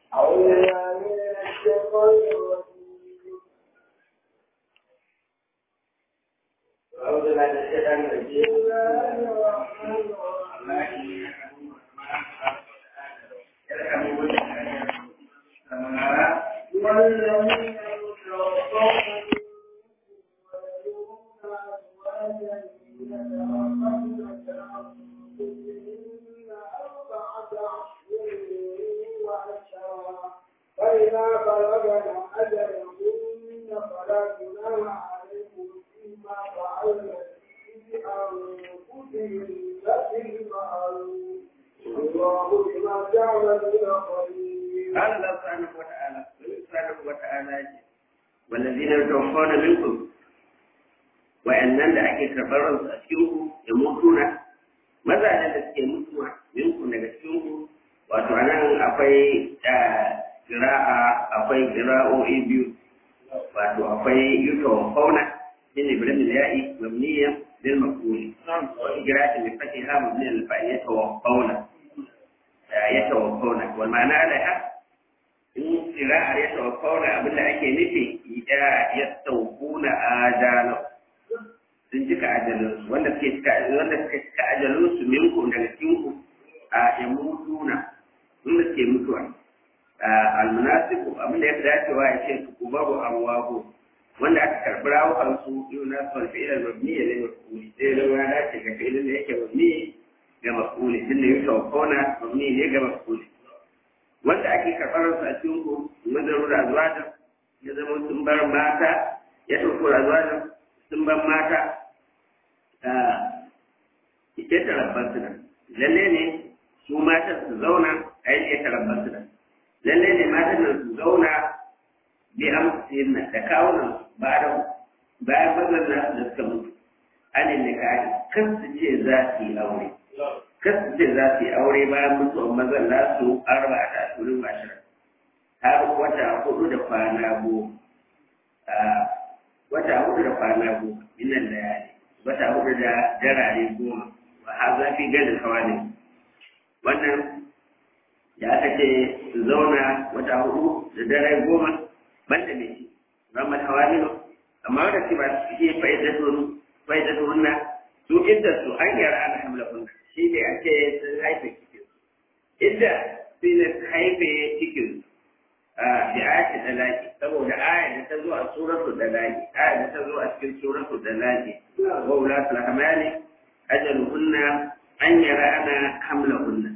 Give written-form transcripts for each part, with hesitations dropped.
أعوذ بالله من الشيطان الرجيم أعوذ بالله من الشيطان الرجيم بسم الله الرحمن الرحيم والذين يتوفون فإذا بلغنا أجلهن فلا جناح عليكم فيما فعلن في أنفسهن بالمعروف والله بما تعملون خبير. قال الله سبحانه وتعالى والذين يتوفون منكم wa'annan da ake karɓar ransu a cikinku da mutuna mazajen da suke mutuwa minku daga cikinku wato a nan akwai ƙira'o'i biyu wato akwai yutawan fauna shi ne birnin ya'i mabniyan lil mafuli wani kira'atin da fake ha mabniyan lil fa'i ya tawaffauna wal ma'ana alaiha in kira'ar ya tawaffauna abinda ake nufi ya tawfuna ajalahu sun cika ajalinsu wanda suka cika ajalinsu minku daga cikinku a yamutuna wanda suke mutuwa almunasiku abinda ya fi dacewa ya ce su kubaru arwahu wanda aka karɓi rawukansu yau na son fi'ilal mabni ya zai mafuli sai zama ya dace ga fi'ilin da yake mabni ga mafuli tunda yi tawakkona mabni ne ga mafuli wanda ake karɓar su a cikinku mazaru da azwajan ya zama sun bar mata ya tafi azwajan sun bar mata ita tarabbar su nan lalle ne su matan su zauna a yake tarabbar su nan lalle ne matan nan su zauna bi amsin nan da kawunan bayan mazan nasu da suka mutu anin ne kai kan su ce za su yi aure kan su ce za su yi aure bayan mutuwar mazan nasu arba a tasirin ashirin har wata hudu da kwana goma wata hudu da kwana goma minan da yare wata hudu da darare goma wa ha zafi gadin hawali wannan ya aka ce su zauna wata hudu da dare goma banda mai shi ramar hawali amma wanda ce ba su ke fa'idatu hunna su inda su an yara ana hamla hunna shi ne ake sun haife cikin inda su ne haife cikin bi ayati dalaki saboda ayat da ta zo a suratul dalaki ayat da ta zo a cikin suratul dalaki wa ulatul hamali ajaluhunna an yarana hamlahunna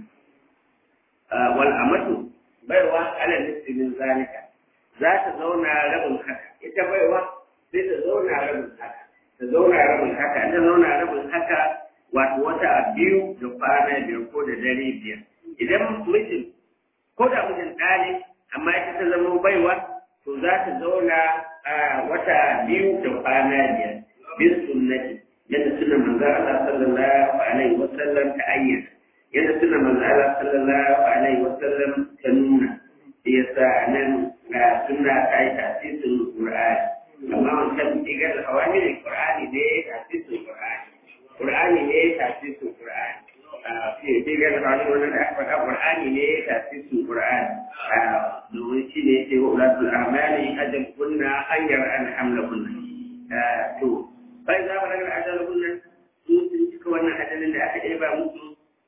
wal amatu baiwa ala nisfi min zalika za ta zauna rabin haka ita baiwa sai ta zauna rabin haka ta zauna rabin haka wato wata biyu da kwana biyar ko da dare biyar idan mijin ko da mijin ɗali amma ita ta zama baiwa to za ta zauna a wata biyu da kwana biyar bin sunnati yadda suna manzo Allah sallallahu alaihi wa sallam ta ayyana yadda suna manzo Allah sallallahu alaihi wa sallam ta nuna yasa nan ga sunna ta yi tasirin Qur'ani amma wannan digar hawani ne Qur'ani ne tasirin Qur'ani ne tasirin Qur'ani fi digar hawani wannan da aka faɗa Qur'ani ne tasirin Qur'ani domin shi ne ce wa ulatul amali ajal kunna hanyar an hamla kunna to bai za mu daga ajal kunna su sun cika wannan ajalin da aka ɗeba musu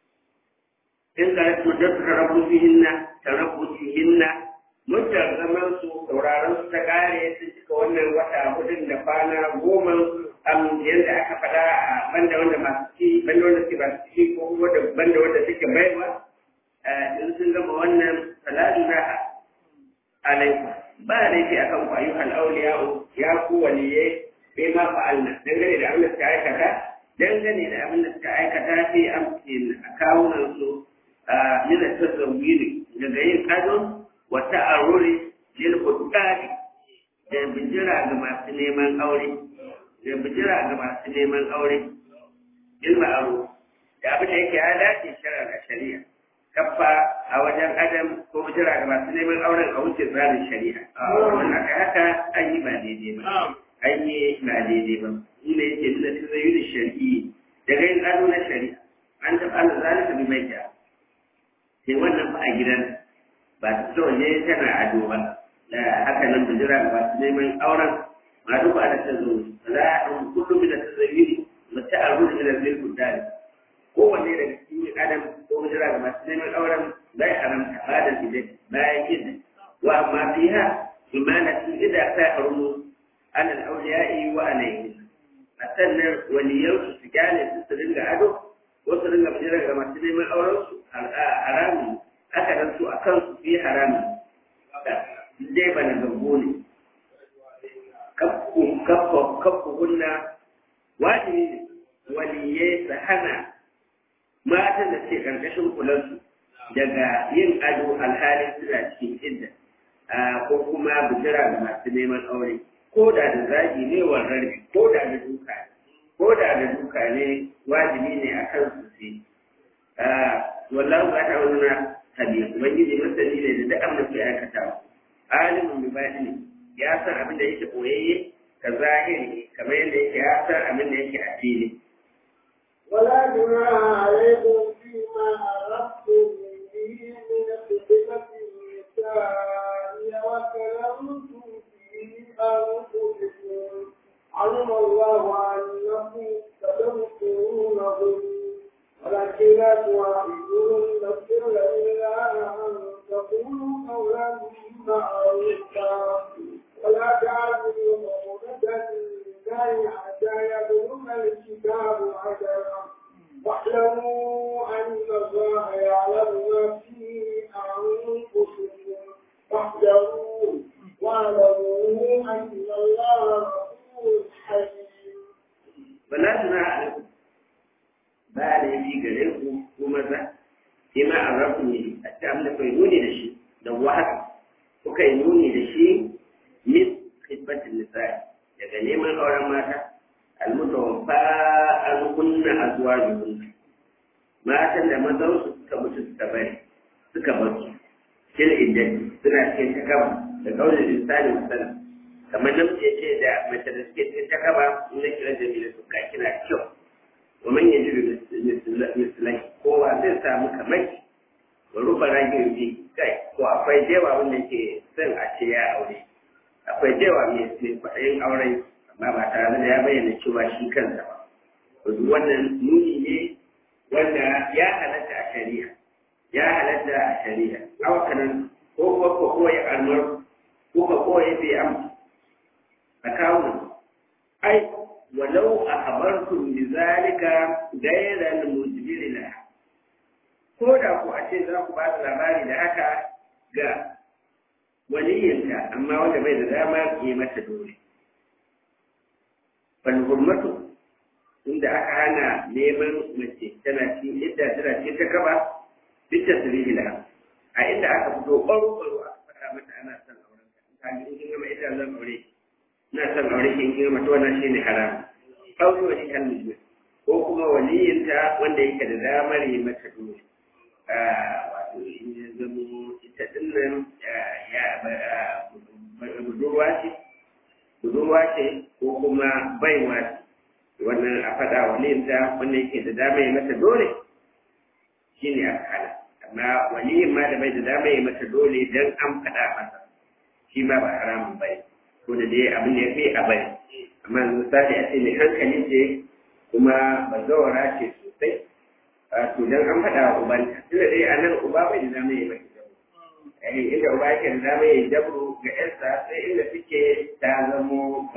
in ga su da tarabbusihinna muddar zaman su sauraron su ta kare sun cika wannan wata hudun da kwana goma yadda aka faɗa a banda wanda masu ci banda wanda suke ba su ci ko banda wanda suke baiwa in sun gama wannan salatu na alaikum ba laifi akan ku ayyukan auliya'u ya ku waliye bai ma fa'alna dangane da abin da suka aikata sai amfin a kawunan su min at-tazawwiri daga yin ado wa ta'arruri lil hudadi da bijira ga masu neman aure bil ma'ruf da abin da yake ya dace shari'a kafa a wajen adam ko bijira ga masu neman auren a wuce tsarin shari'a wannan haka an yi ba daidai ba ina yake nuna tazayyuri shari'i daga yin ado na shari'a an taɓa Allah zalika bi mai ja sai wannan fa a gidan ba ta so ne tana ado ba da haka nan bijira ba su neman auren ma duk ana ta zo za a ɗan kullum da ta zabi mace a rubuta da zai kudari kowanne daga cikin adam ko bijira ga masu neman auren bai haramta ba da bidai bayan yin wa amma fiha imanati idan ta harumu ala al-awliya'i wa alayhi sannan waliyan su gane su dinga ado ko su dinga bijira ga masu neman auren su haramun haka nan su akan su fi haramun dai bana gambo ne kafku hunna wajibi ne waliyai su hana matan da ke ƙarƙashin kulansu daga yin ado alhalin suna cikin idda ko kuma bijira ga masu neman aure ko da zagi ne warrarbi ko da duka ne wajibi ne a kan su sai wallahu za ta wani tabi ubangiji masani ne da duk abin da ke aikatawa alimin bi batini ya san abin da yake koyayye ka zahiri kamar yadda yake ya san abin da yake a fili ولا جناح عليكم فيما أردتم به من خطبة النساء وكلمتم في أنفسكم علم الله أنكم ستذكرونهن ولكن لا تواعدوهن سرا إلا أن تقولوا قولا معروفا ولا تعبدوا عقدة لله حتى يبلغ الكتاب أجله واعلموا أن الله يعلم ما في أنفسكم فاحذروه واعلموا أن الله غفور حليم. ولا جناح عليكم بعد يجي غيركم وماذا فيما عرفني التعامل فينوني لشيء لو واحد وكينوني لشيء من خدمة النساء daga neman auren mata almutawaffa an kunna azwajuhun matan da mazan su suka mutu suka bar su kil iddati suna cikin takaba da kaulin insani musallam kamar nan ce da mace da suke cikin takaba in na kira jamila su ka kina kyau wa man yajidu mislai kowa zai samu kamar wa ruba ragin bi kai ko akwai jewa wanda ke son a ce ya aure akwai jewa mai kwaɗayin auren amma ba tare da ya bayyana cewa shi kansa ba. Wato wannan nuni ne wanda ya halatta a shari'a. Ya halatta a shari'a. Awakanan ko kuma ko koya almar ko ka koya bai amsa. A kawunan. Ai, walau a habarkun bi zalika gairan mujbiri la. Ko da ku a ce za ku ba da labari da haka ga waliyinta amma wanda bai da dama yi mata dole. Falhurmatu inda aka hana neman mace tana cikin idda tana cikin ta gaba bisa sirrila a inda aka fito ɓaro-ɓaro aka faɗa mata ana son auren ta in kin gama idda zan aure ina son aure kin gama to wannan shine haram aure wani kan miji ko kuma waliyinta wanda yake da damar yi mata dole wato in ya zamo ita dinnan budurwa ce ko kuma baiwa ce wannan a faɗa waliyinta wanda yake da dama yi mata dole shi ne aka hana amma waliyin ma da bai da dama yi mata dole don an faɗa masa shi ma ba haramun bai ko da dai abin da ya fi a bai amma misali a ce mai hankali ce kuma bazawara ce sosai to don an faɗa wa ubanta tunda dai a nan uba bai da dama yi mata inda uba yake da dama ya jabru ga yarsa sai inda suke ta zamo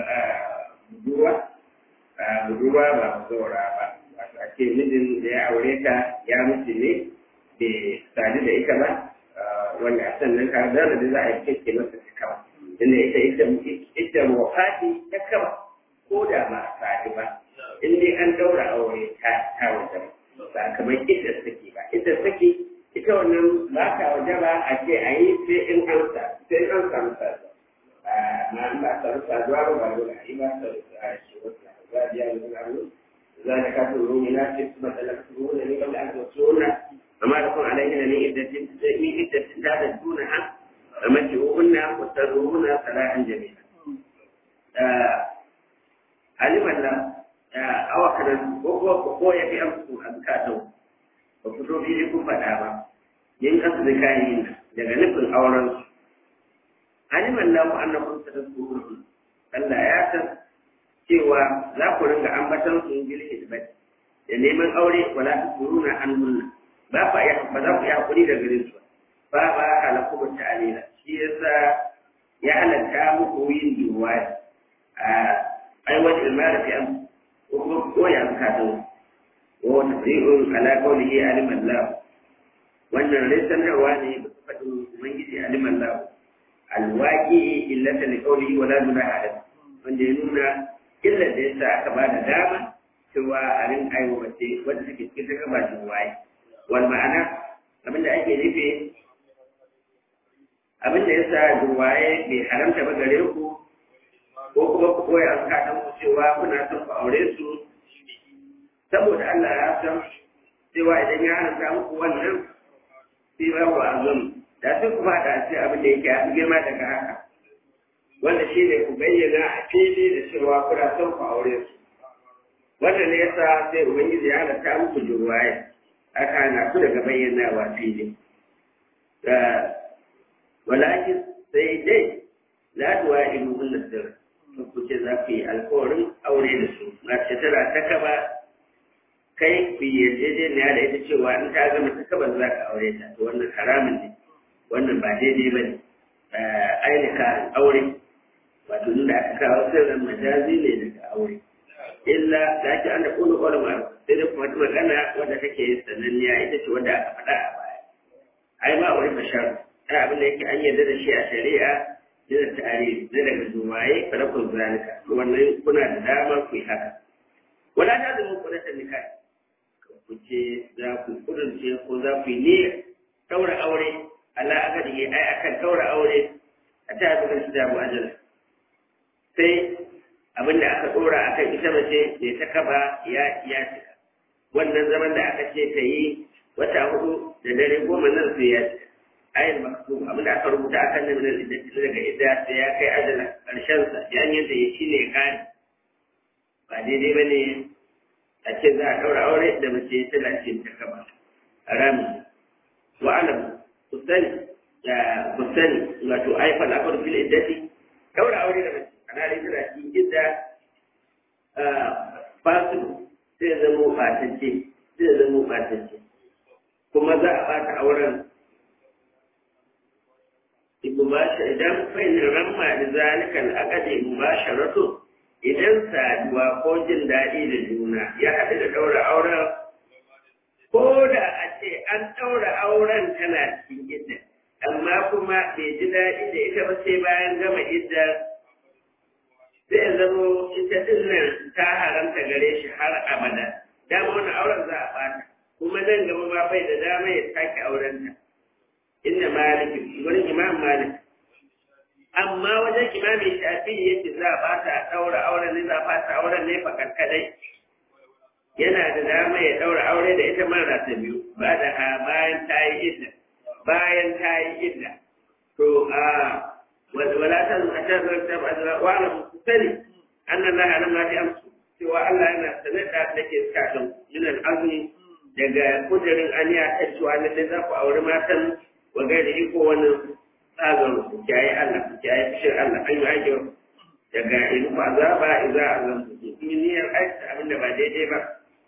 budurwa ba zaura ba wato a ce mijin da ya aure ta ya mutu ne bai sadu da ita ba wanda a sannan ka zara da za a yi kake masa ta kama inda ita wafati ta kama ko da ba a sadu ba in dai an daura aure ta wajen ba kamar ita sake ba ita sake ita wannan ba ka waje ba a ce a yi sai in an samu saduwa ma an ba samu saduwa ba ba dole a yi ba saduwa a shi wasu za a biya da wani abu za a ka turo ne na ce kuma da lafi turo ne wanda an zo turo amma da kuma alaihi ne iddatin ta da tuna ha amma ce hunna wa tarruhuna salahan jami'a aliman la awakaran ko ya fi amsu a bukatun ba fito fili kun faɗa ba yin kasu da kayan yin daga nufin auren su aliman lahu annakum tadkurun Allah ya san cewa za ku ringa ambatan su bil hidbat da neman aure wala tukuruna anhunna ba za ku yi hakuri da gare su ba halakum ta'alila shi yasa ya halatta muku yin duwai aiwat ilmara fi am ko ya zakatu wa tafsirun ala qawlihi aliman lahu wannan risanarwa ne ba su faɗin ubangiji aliman lahu alwaki illata li qawlihi wala junaha alayhi wanda ya nuna illa da yasa aka ba da dama cewa a rin aiwace wanda take cikin ta gaba da waye wal ma'ana abinda ake nufi abinda yasa duwaye bai haramta ba gare ku ko kuma ku koya an kaɗan ku cewa kuna son ku aure su saboda Allah ya san cewa idan ya haramta muku wannan sai ba ku azumi da sai ku faɗa a cikin abin da yake a girma daga haka wanda shi ne ku bayyana a fili da cewa kuna son ku aure su wannan ne yasa sai ubangiji ya halatta muku jurwaye aka na ku daga bayyanawa fili walakin sai dai la duwa ilu kullu sir ku ce za ku yi alƙawarin aure da su mace tana ta kaba kai ku yi yarjejeniya da ita cewa in ta gama ta kaba za ka aure ta to wannan haramun ne wannan ba daidai ba ne ainihin aure wato nuna aka kawo sirrin majazi ne daga aure illa da ake an da ƙulu ƙwarin ma sai da kuma magana wadda take sananniya ita ce wadda aka faɗa a baya ai ma wani fashar ta abin da yake an yarda da shi a shari'a da tarihi na daga zuwaye farakun zalika wannan kuna da dama ku yi haka wala ta zama kudatar nikah ku ce za ku kudurce ko za ku yi niyyar ɗaura aure ala aka dige ai akan daura aure a ta buga shi da mu'ajala sai abinda aka dora akan ita mace ne ta kaba ya cika wannan zaman da aka ce ta yi wata 4 da dare 10 nan sai ya cika ayin maktub abinda aka rubuta akan nan da daga idda sai ya kai ajala karshen sa yan yadda ya shine kai ba daidai bane a ce za a daura aure da mace tana cikin ta kaba haramun wa alam kusani wato aifan akwai fil iddati daura aure da mace ana da tana cikin idda fasu sai zama batacce kuma za a bata auren idan fa'in ramma da zalikan akade mubasharatu idan saduwa ko jin daɗi da juna ya haɗu da daura auren ko da a ce an ɗaura auren tana cikin idda amma kuma bai ji daɗi da ita ba sai bayan gama idda zai zamo ita ɗin nan ta haramta gare shi har abada dama wani auren za a ɓata kuma nan gaba ma bai da dama ya sake aurenta inda malikin wurin imam malik amma wajen imamin shafi yake za a ɓata ɗaura auren ne za a ɓata auren ne fakar kadai yana da dama ya ɗaura aure da ita mara ta biyu ba da ha bayan ta yi idda to wala ta zuwa ta zarta ba da wa'ala musu sani annan laha nan ma ta amsu cewa Allah yana sanar da take sakon minan azumi daga kudirin aniya ta cewa na da za ku aure matan wa gaida iko wannan tsagon ku kiyaye Allah ku kiyaye fishir Allah an yi ake daga in ku azaba idza azamtu in niyyar aiki abinda ba daidai ba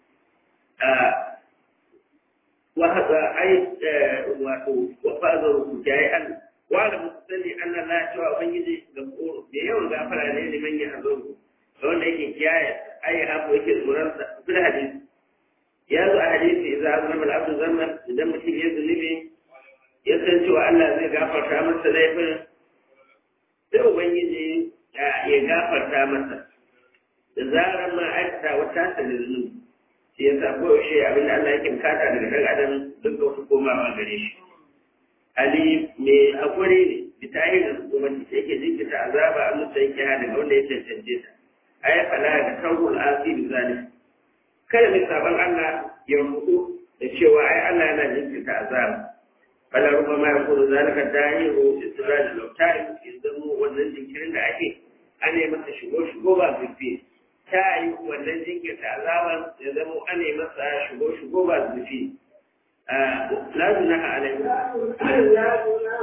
وهذا أي وفاضل جاء وعلى مستني أن لا شاء ويجي جمهور بيوم غفر عليه لمن يحضره فهنا يجي جاء أي أبو يجي المرسل في الحديث يا حديث إذا أظلم العبد ظلما دم في يد النبي يسأل أن لا غفر كامل سليفا sai ubangiji ya gafarta masa da zarar ma aikata wata sanin shi yasa ko shi abin da Allah yake bukata daga dan adam duk da wasu komawa gare shi ali me hakuri ne bitahin da hukumanci yake jinkita azaba a musa yake hada ga wanda ya cancance ta ay fala da tawul asib zalim kada mai saban Allah ya rubutu da cewa ai Allah yana jinkita azaba fala rubama yakunu zalika dahiru istiraj al-ta'ib idan wannan jinkirin da ake ane masa shigo ba zufi ta yi wannan jinkirta azaban ya zama ane masa shigo ba zufi la junaha alaihi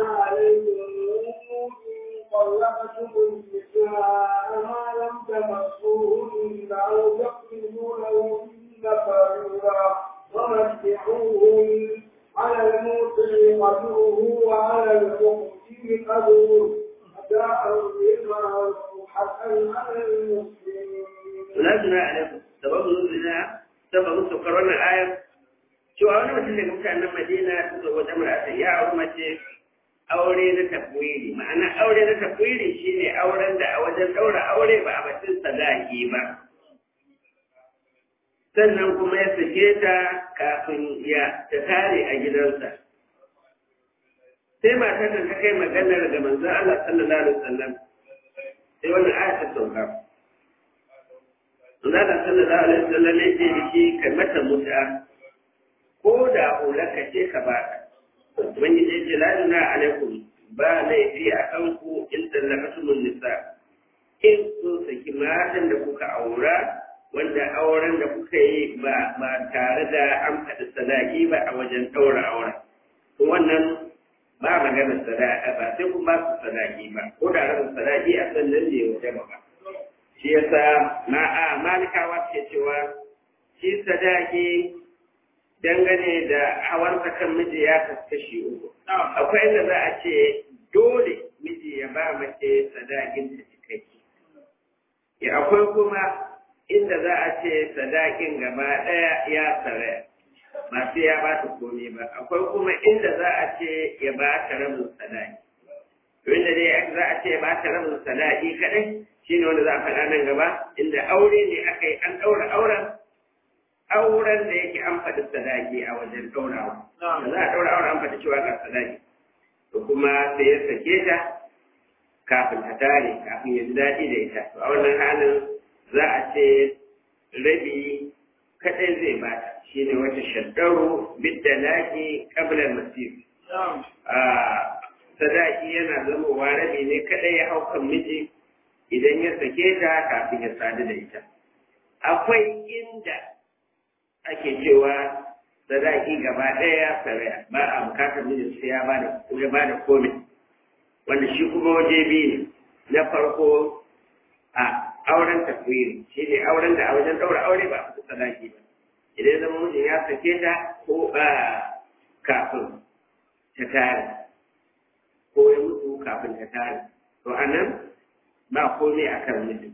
طلقتم النساء ما لم تمسوهن أو تقتلوا لهن فريضة ومتعوهن على الموسع قدره وعلى المقتل قدره أداء بالمعروف حقا على المسلمين. ولازم عليكم سبب نزولها سبب سكر wannan ayar cewa wani mutum daga mutanen Madina suka wata mar'ata ya auri mace aure na tafwiri ma'ana aure na tafwiri shine auren da a wajen daura aure ba a batun sadaki ba sannan kuma ya sake ta kafin ya ta tare a gidansa sai matar ta kai maganar ga manzon Allah sallallahu alaihi wasallam sai wannan aya ta sauka Allah sallallahu alaihi wasallam ne ce da shi kai mata muta ko da hulaka ce ka ba wani ne ce la ilaha alaikum ba laifi a kanku in tallaqatumul nisa in so saki matan da kuka aura wanda auren da kuka yi ba tare da an faɗi sadaki ba a wajen ɗaura auren wannan ba magana sadaka ba sai kuma ba su sadaki ba ko da rabin sadaki a sannan ne wajen ba shi yasa malikawa ke cewa shi sadaki dangane da hawarsa kan miji ya kaskashi uku akwai inda za a ce dole miji ya ba mace sadakin ta cikakke ya akwai kuma inda za a ce sadakin gaba ɗaya ya tsare ba sai ya ba ta komai ba akwai kuma inda za a ce ya ba ta rabin sadaki to inda dai za a ce ya ba ta rabin sadaki kadai shine wanda za a faɗa nan gaba inda aure ne aka yi an ɗaura auren da yake an faɗi sadaki a wajen ɗaurawa da za a ɗaura auren an faɗi cewa ga sadaki to kuma sai ya sake ta kafin ta tare kafin ya ji daɗi da ita to a wannan halin za a ce rabi kaɗai zai bata shi ne wata shaddaru bidda laki ƙablar masir sadaki yana zamowa rabi ne kaɗai ya hau kan miji idan ya sake ta kafin ya sadu da ita akwai inda ake cewa sadaki gaba ɗaya ya saraya ba a bukatar miji sai ya bada komai wanda shi kuma waje biyu ne na farko a auren tafwiri shi ne auren da a wajen ɗaura aure ba a sadaki ba idan zama mijin ya sake ta ko kafin ta tare ko ya mutu kafin ta tare to a nan ba komai a kan mijin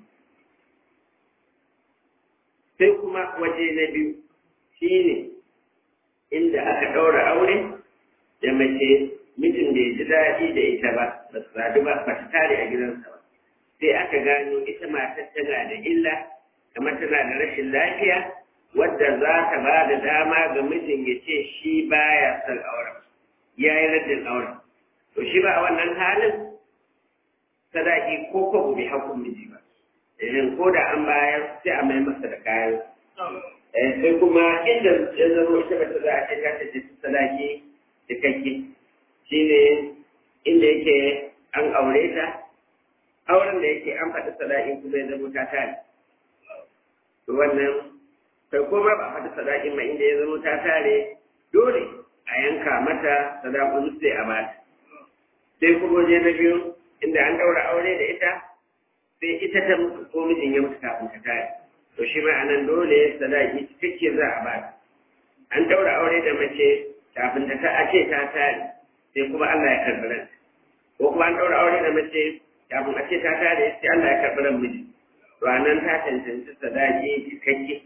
sai kuma waje na biyu shi ne inda aka ɗaura aure da mace mijin bai ji daɗi da ita ba ba su sadu ba ba ta tare a gidansa ba sai aka gano ita matar tana da illa kamar tana da rashin lafiya wadda za ta ba da dama ga mijin ya ce shi baya son auren ya yi raddin auren to shi ba a wannan halin sadaki ko kwabo bai hakun miji ba idan ko da an bayar sai a mai masa da kayan sai kuma inda ya zama ita ba ta za a ce ta ce sadaki cikakke shi ne inda yake an aure ta auren da yake an faɗi sadaki kuma ya zama ta tare to wannan kai kuma ba faɗi sadaki ma inda ya zama ta tare dole a yanka mata sadakun sai a bata sai kuma waje na biyu inda an ɗaura aure da ita sai ita ta mutu ko mijin ya mutu kafin ta tare to shi ma anan dole sadaki cikakke za a bata an ɗaura aure da mace kafin ta a ce ta tare sai kuma Allah ya karɓi ran ko kuma an ɗaura aure da mace kafin a ce ta tare sai Allah ya karɓi ran miji to anan ta cancanci sadaki cikakke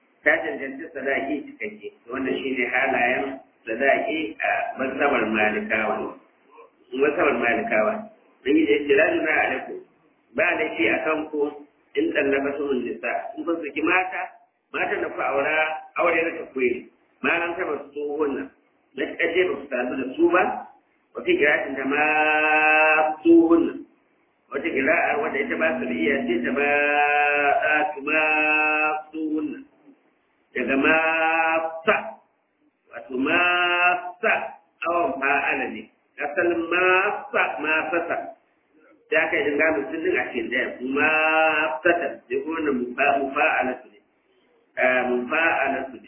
wannan shine halayen sadaki a mazhabar malikawa dan yi da jalaluna alaikum ba da shi akan ku in tallaba sun nisa in kun saki mata da ku aure na takwiri malan ta basu wannan na kaje ba su sadu da su ba wata kira'atin da ma su wannan wata kira'a wadda ita ba su da iya ce ta ba su ma su wannan daga ma sa wato ma sa awon fa'ala ne asalin ma sa ma sasa da aka yi dinga mutum din a cikin ɗaya ma sata da kuma mufa'ala su ne mufa'ala su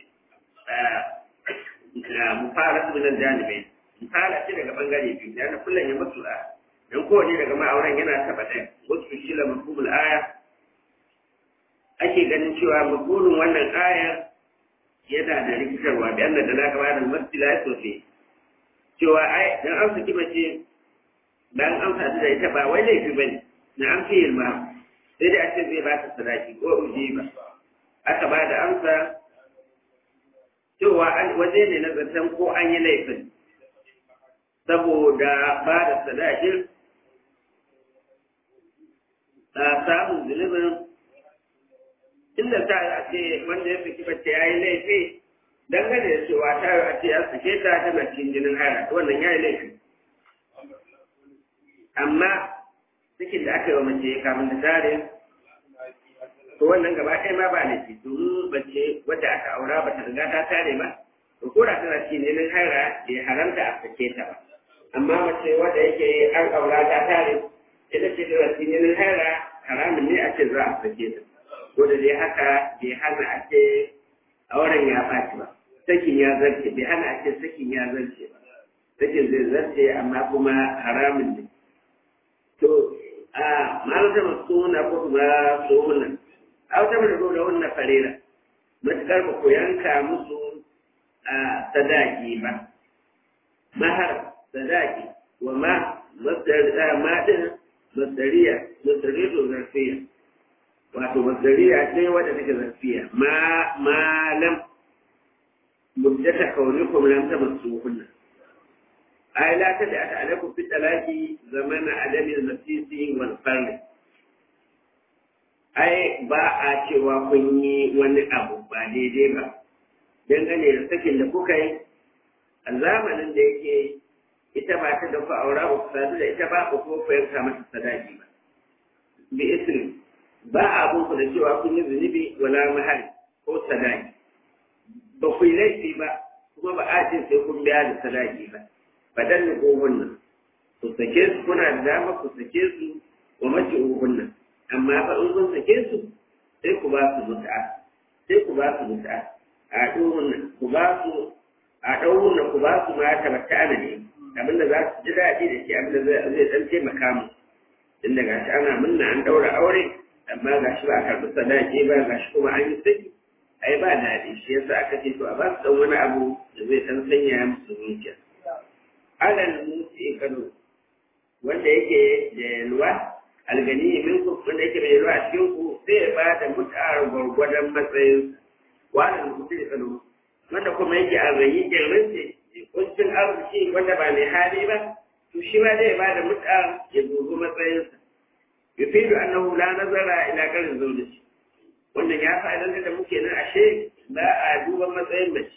ne daga bangare biyu da na kullum ya mutu a dan kowane daga ma'auran yana taɓa ɗaya wasu shi la mafhumul aya ake ganin cewa mafhumin wannan aya yana da rikitarwa da yadda da na gaba da masjila sosai cewa ai dan an saki mace dan an sadu da ita ba wai laifi bane na an fi ilma sai dai a ce zai ba ta sadaki ko uji ba aka ba da amsa cewa waje ne na zaton ko an yi laifin saboda ba da sadakin a samun zunubin inda ta a ce wanda ya saki mace ya yi laifi dangane da cewa ta yi a ce ya sake ta tana cikin jinin haya wannan ya yi laifi amma cikin da aka yi wa mace kamun da tare to wannan gaba ɗaya ma ba laifi domin mace wadda aka aura ba ta riga ta tare ba to ko da tana cikin jinin haya bai haramta a sake ta ba amma mace wadda yake an aura ta tare ita ce tana cikin jinin haya haramun ne a ce za a sake ta ko da dai haka bai hana a ce auren ya ɓaci ba sakin ya zarce bai hana a ce sakin ya zarce ba sakin zai zarce amma kuma haramun ne to a malata masuna ko kuma suna a wata mai da wannan farera matuƙar ba ku yanka musu a sadaki ba mahar sadaki wa ma masdariya to zarfiya wato masdariya ce wadda take zarfiya malam muddata kaunikum lam tamassuhunna ai la ta da alaikum fi talaqi zamana adami al-masisi wal farl ai ba a cewa kun yi wani abu ba daidai ba dangane da sakin da kuka yi a zamanin da yake ita ba ta da ku aura ba ku sadu da ita ba ku kuma ku yanka mata sadaki ba bi isri ba abun ku da cewa kun yi zunubi wala mahal ko sadaki ba ku yi laifi ba kuma ba a ce sai kun biya da sadaki ba fadan ni ko wannan ku sake su kuna da dama ku sake su wa mace wannan amma fa in kun sake su sai ku ba su mut'a sai ku ba su mut'a a ɗaurin ku ba su a ɗaurin ku ba su ma ta mata ne abinda za su ji daɗi da shi abinda zai ɗan taimaka mu tun daga shi ana munna an ɗaura aure amma ga shi ba a karɓi sadaki ba ga shi kuma an yi saki ai ba daɗi shi yasa aka ce to a ba su ɗan wani abu da zai ɗan sanya musu zuciya alal musi kano wanda yake da yalwa algani minku wanda yake da yalwa a cikin ku sai ya ba da mutar gwargwadon matsayin wannan mutum kano wanda kuma yake a rayi kirrince kuncin arziki wanda ba mai hali ba to shi ma zai ba da mutar ya dubi matsayinsa yufidu annahu la nazara ila qarin zawjati wannan ya fa'idan da muke nan ashe ba a duba matsayin mace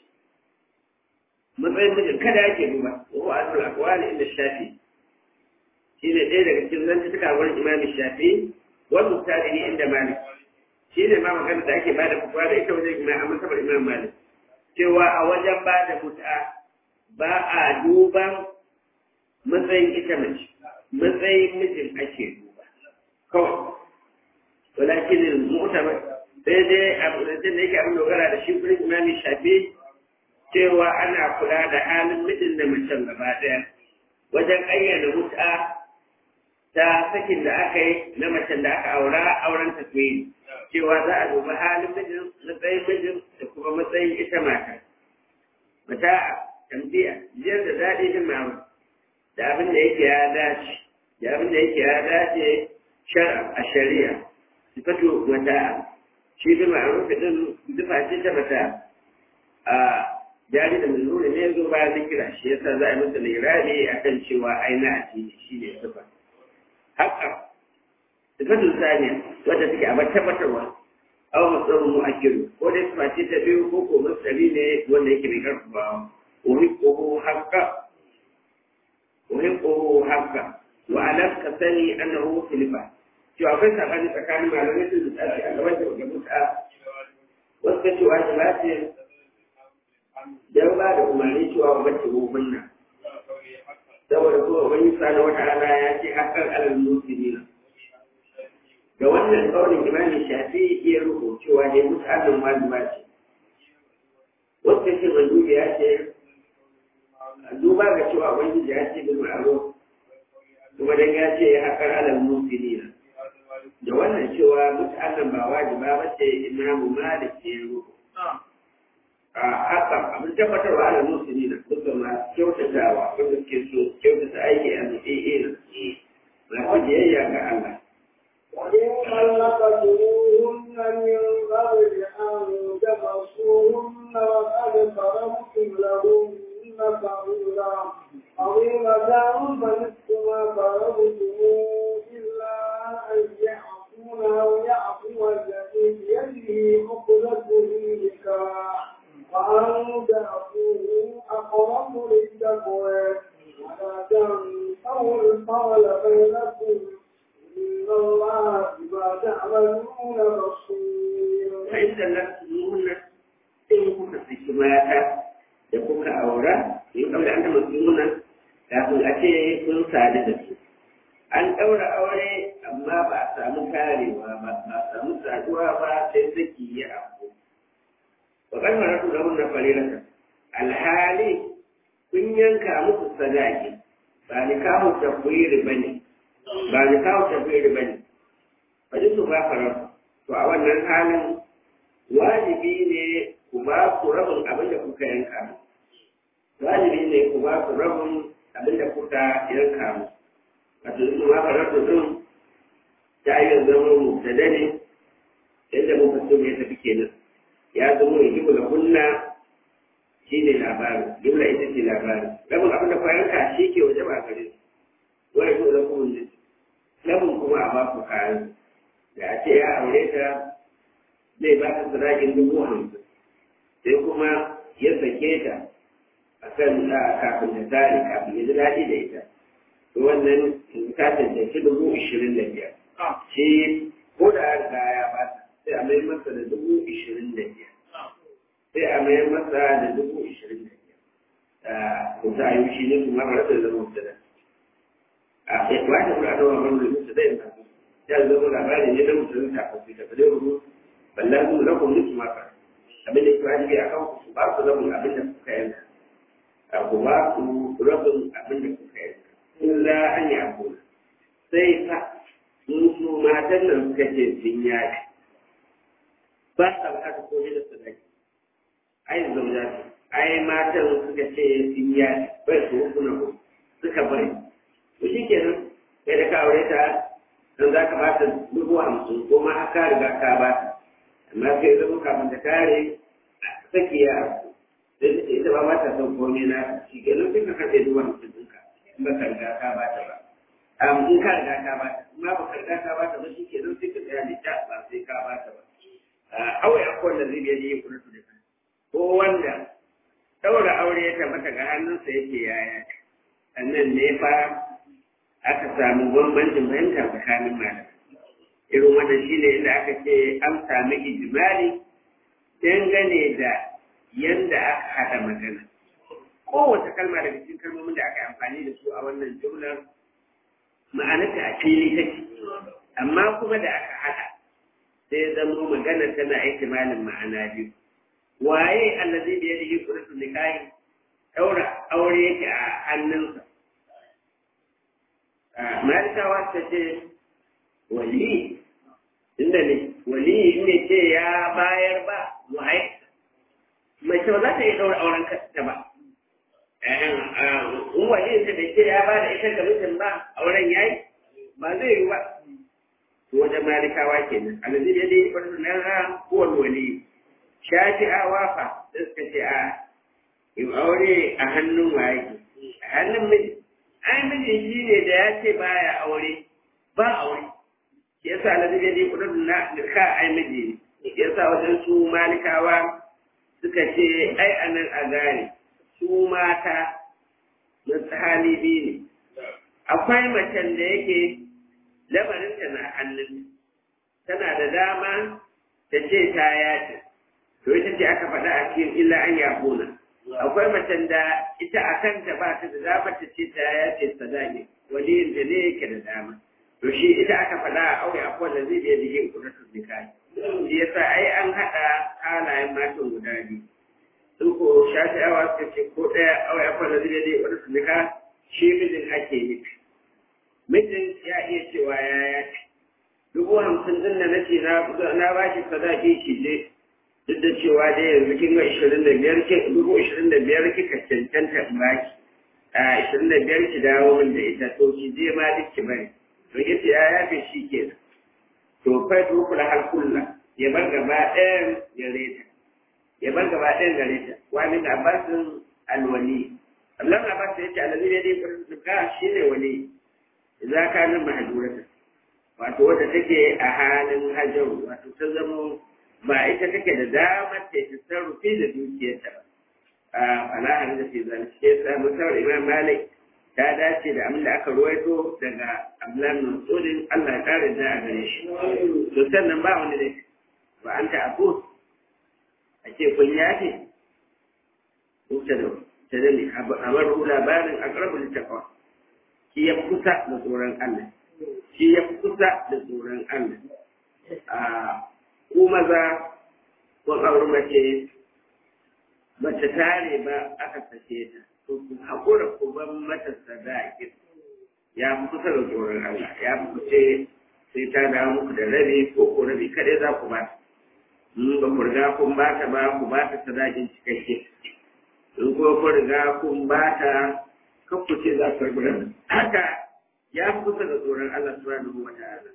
matsayin mijin kada yake duba wa huwa azul aqwali inda shafi shi ne ɗaya daga cikin zantuka wurin imami shafi wa mutarihi inda malik shi ne ma magana da ake bada fukwa da ita wajen imam amma saboda imam malik cewa a wajen bada mut'a ba a duban matsayin ita mace matsayin mijin ake duba kawai walakin mu'tabar sai dai abu da yake abin dogara da shi wurin imami shafi cewa ana kula da halin mijin da macen gaba ɗaya wajen ayyana mut'a ta sakin da aka yi na macen da aka aura auren taswiri cewa za a duba halin mijin matsayin mijin da kuma matsayin ita mata mata tambiya jiyar da daɗi din ma'amu da abin da yake ya dace da abin da yake ya dace a shari'a sifatu mata shi bi ma'amu din zufa ce ta mata a jari da nuna ne zo bayan zikira shi yasa za a masa lirabi akan cewa aina a cikin shi ne sifa haka sifatun saniya wadda take a tabbatarwa aw masarun mu'akkiru ko dai sifa ce ta biyu ko ko masari ne wanda yake mai karfafawa uhiquhu haqqa wa alam ka sani annahu khilifa cewa akwai sabani tsakanin malamai sun da tsari a gaban da mutu'a wasu cewa ba ce dan ba da umarni cewa mace hunna saboda kuma wani sana wata rana ya ce hakan alal musulmina da wannan kaunin imani shafi iya rubucewa ne mutanen maluma ce wasu ce mandubi ya ce duba ga cewa wani ya ce bin ma'aro kuma dan ya ce haƙar alal musulina da wannan cewa mutanen ba wajiba ba ce imamu malik ya yi a haka abin tabbatarwa alal musulina duka masu kyautatawa wanda suke so kyautata aiki a mu'ina masu biyayya ga Allah. وإن طلقتموهن من قبل أن تمسوهن وقد فرضتم لهن فريضة فنصف ما فرضتم إلا أن يعفون أو يعفو الذي بيده عقدة النكاح وأن تعفوه أقرب للتقوى ولا تنسوا القول بينكم إن الله بما تعملون بصير. فإن طلقتموهن إن كنت في ماتا da kuka aura in aure an taɓa suna kafin a ce sun sadu da su an ɗaura aure amma ba a samu karewa ba a samu saduwa ba sai saki ya abu wa kalmar rasu da wannan farirata alhali kun yanka musu sadaki ba ni kawo tafwiri ba ne ba ji su ba farar to a wannan halin wajibi ne ku ba ku rabin abin da kuka yanka wajibi ne ku ba ku rabin abin da kuka yanka mu wato su ma farar din ta yi zama mu da dane yadda muka so ya tafi kenan ya zama ya jibu da kunna shi ne labarin jimla ita ce labarin rabin abin da kuka yanka shi ke waje ba gare su wani ko da kuma ne rabin kuma a ba ku kayan da a ce ya aure ta zai ba ta sadakin 50,000 sai kuma ya sake ta a kan kafin da tare kafin ya ji daɗi da ita to wannan ta tantance 25,000 shi ko da an ya ba ta sai a mai masa da 25,000 sai a mai masa da 25,000 ko ta yi shi ne kuma ba ta zama mutada a wata kuma da wannan mutum da yin ya zama labari ne da mutum ta kafi ta fade rubu ballan su da kuma mutum ma abin da kuma ji a kan ku ba su rabin abin da kuka yanka ku ba su rabin abin da kuka yanka illa an yi abu sai fa in su matan nan suka ce sun yaji ba sa bukatar ko da sadaki ai zauja ce ai matan suka ce sun yaji bai su hukuna ko suka bari to shi kenan kai da ka aure ta don za ka ba ta 50,000 ko ma aka riga ka ba ta amma sai zama kafin ta kare tsakiya sai ta ita ba ta son komai na shi kenan sai ka karɓe 50,000 ɗinka in ba ka riga ka ba ta ba in ka riga ka ba ta amma ba ka riga ka ba ta ba shi kenan sai ka tsaya da ta ba sai ka ba ta ba awai akwai wanda zai biya yi kuma da ka ko wanda ɗaura aure ya tabbata ga hannunsa yake yaya sannan ne fa aka samu bambancin fahimta tsakanin malamai irin wannan shi ne inda aka ce an sami ijimali dangane da yadda aka haɗa magana kowace kalma daga cikin kalmomin da aka yi amfani da su a wannan jumlar ma'anarta a fili take amma kuma da aka haɗa sai zama magana tana ihtimalin ma'ana biyu waye allazi bi yadihi qurratu nikahi daura aure yake a hannunsa malikawa ta ce wali inda ne wali ne ce ya bayar ba waye mace ba za ta yi daura auren ta ba in wali ta da ce ya ba da ita ga mutum ba auren yayi ba zai yi ba wajen malikawa kenan alazi da dai farko na kowane wali shafi'awa fa da suka ce a yi aure a hannun waye a hannun miji ai miji shi ne da ya ce baya aure ba aure yasa alazi da dai farko na ka ai miji ne yasa wajen su malikawa suka ce ai anan a gane su mata na hali biyu ne akwai macen da yake lamarinta na hannun tana da dama ta ce ta yace to ita ce aka faɗa a cikin illa an yabona akwai macen da ita a kanta ba ta da dama ta ce ta yace sadaki waliyin da ne yake da dama to shi ita aka faɗa a aure akwai da zai iya yin kudatun nikahi shi yasa ai an haɗa halayen matan guda biyu sun ko shafi'awa suka ce ko ɗaya aure akwai da zai iya yin kudatun nikahi shi mijin ake nufi 50,000 din da nace na ba shi sadaki ki je duk da cewa dai yanzu kin ga 25 ke 25,000 kika cancanta in baki a 25 ki dawo min da ita to ki je ma duk ki bari to yace ya yafe shi kenan to fa dukula hal kullu ya bar gaba ɗayan gare ta ya bar gaba ɗayan gare ta wani da abbasin alwali Allah na ba ta yace alwali ne dai ka shine wali idza kana mahdurata wato wanda take a halin hajaru wato ta zama ba ita take da damar ta tasarrufi da dukiyarta ba ala hadin da ke zalunci sai sa musawar Imam Malik ta dace da abin da aka ruwaito daga Abdullah bin Mas'ud Allah ya kare da a gare shi to sannan ba wani ne ba anta abu ake kun yafe ta da tadali amar labarin aqrabu littaqwa shi ya kusa da tsoron Allah shi ya kusa da tsoron Allah ku maza kun auri mace tare ba aka sake ta to ku haƙura ku ban mata sadaki ya fi kusa da tsoron Allah ya fi kuce sai ta dawo muku da rabi ko ko rabi kaɗai za ku ba ta in ba ku riga kun ba ta ba ku ba ta sadakin cikakke in ko ku riga kun ba ta kan ku ce za ku rabu rabi haka ya fi kusa da tsoron Allah subhanahu wa ta'ala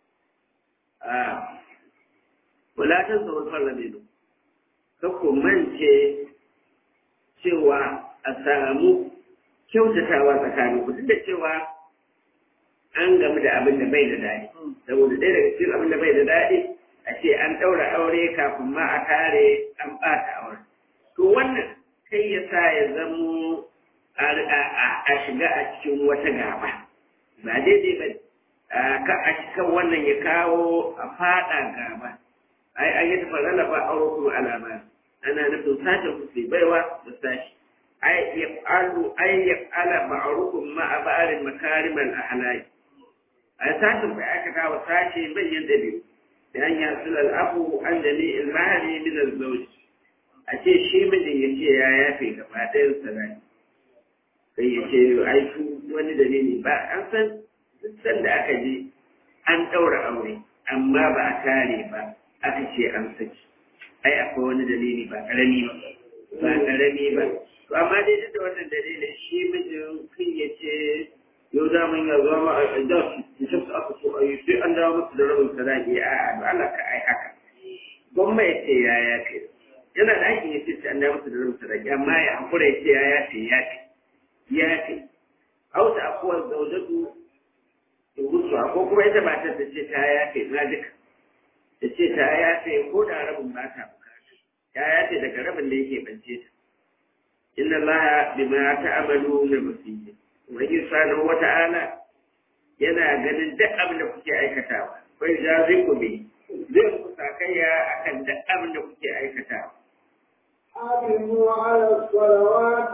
wala tan sawal farlaminu kan ku mance cewa a samu kyautatawa tsakanin ku duk da cewa an gamu da abin da bai da daɗi saboda ɗaya daga cikin abin da bai da daɗi a ce an ɗaura aure kafin ma a tare an ɓata aure to wannan kai ya sa ya zamo a shiga a cikin wata gaba ba daidai ba ka a cikin wannan ya kawo a faɗa gaba ai an yi tafa lalaba aure kuma alama ana nufin sashen kusa baiwa da sashi ai yaf'ala ma'rufun ma'a ba'arin makarimal ahlaki a sashen bai aikata wa sashe manyan dabi'u da an yasul al'afu an jami'il mahali min al-zawj a ce shi mijin ya ce ya yafe gaba ɗayan sadaki sai ya ce ai su wani dalili ba an san duk sanda aka je an ɗaura aure amma ba a tare ba aka ce an saki ai akwai wani dalili ba ƙarami ba to amma dai duk da wannan dalilin shi mijin kan ya ce yau da mun ya zama a da su aka so a yi sai an dawo musu da rabin sadaki a Allah ka ai haka gwamma ya ce ya yafe yana da haƙƙin ya ce an dawo musu da rabin sadaki amma ya hankura ya ce ya yafe auta akwai zaujatu da gusuwa ko kuma ita matar ta ce ta yafe na duka ta ce ta yafe ko da rabin ba ta bukata ta yafe daga rabin da yake bance ta inna allaha bima ta'maluna basir wani subhanahu wata'ala yana ganin duk abin da kuke aikatawa kai jaziku bi zai ku sakayya akan duk abin da kuke aikatawa حافظوا على الصلوات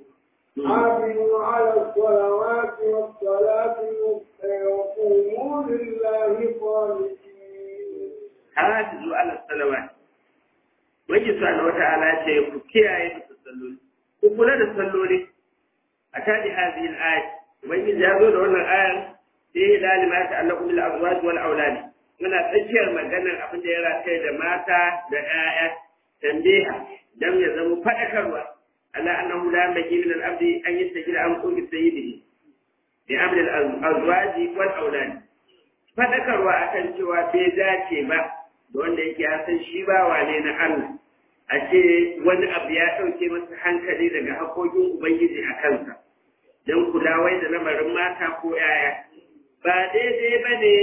والصلاة الوسطى وقوموا لله قانتين حافظوا على الصلوات wani subhanahu wata'ala ce ku kiyaye da salloli ku kula da salloli a tadi hadhihi al-ayat wani ya zo da wannan ayar sai lalima ta allaku bil azwaj wal aulad muna tsakiyar maganar abin da ya rataye da mata da ƴaƴa tambiha dan ya zama fadakarwa ala annahu la yambaghi min al-abdi an yastajila an qulbi sayyidihi bi amr al-azwaj wal aulad fadakarwa akan cewa bai dace ba da wanda yake ya san shi ba wane na Allah a ce wani abu ya ɗauke masa hankali daga haƙoƙin Ubangiji a kansa don kulawai da lamarin mata ko ‘ya'ya. Ba daidai ba ne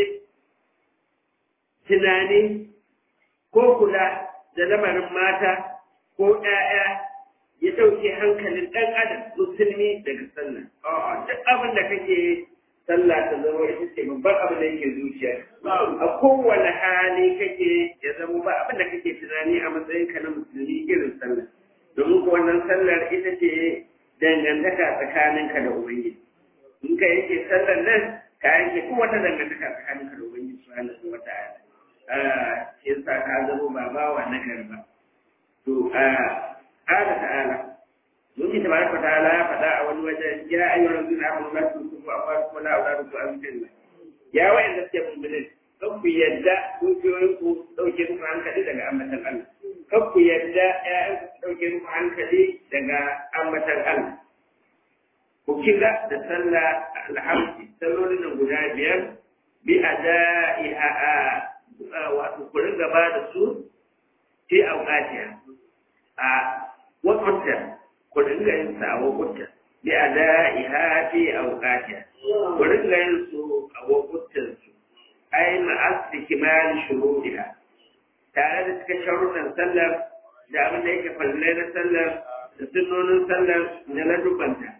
tunani ko kula da lamarin mata ko ‘ya'ya ya ɗauke hankalin ɗan adam musulmi daga sallah. Duk abin da kake sallah ta zama ita ce babban abin da yake zuciya. A kowane hali kake ya zama ba abin da kake tunani a matsayinka na musulmi irin sallah. Domin ko wannan sallar ita ce dangantaka tsakaninka da Ubangiji. In ka yake sallar nan ka yanke kowace dangantaka tsakaninka da Ubangiji subhanahu wa ta'ala. Shi yasa ka zama ba bawa na garba. To ƙara ta'ala. Mutum tabaraka ta'ala ya faɗa a wani wajen ya ayyuhal ladina amanu la tusibu amwalakum wala auladukum an dhikrillah. Ya wa'anda suke mu'minin kan ku yadda dukiyoyinku su ɗauke muku hankali daga ambatan Allah. Kar ku yadda ‘ya'yanku su ɗauke muku hankali daga ambatan Allah. Ku kira da sallah alhamdi, sallolin nan guda biyar, bi a da'iha wato ku ringa ba da su fi auƙatiya. A wakunta, ku ringa yin sa a wakunta, bi a da'iha fi auƙatiya. Ku ringa yin su a wakuntansu. Ai ma'asti kimali shuruɗiha tare da cika sharuɗan sallar da abin da yake falle na sallar da sunnonin sallar da na dubanta.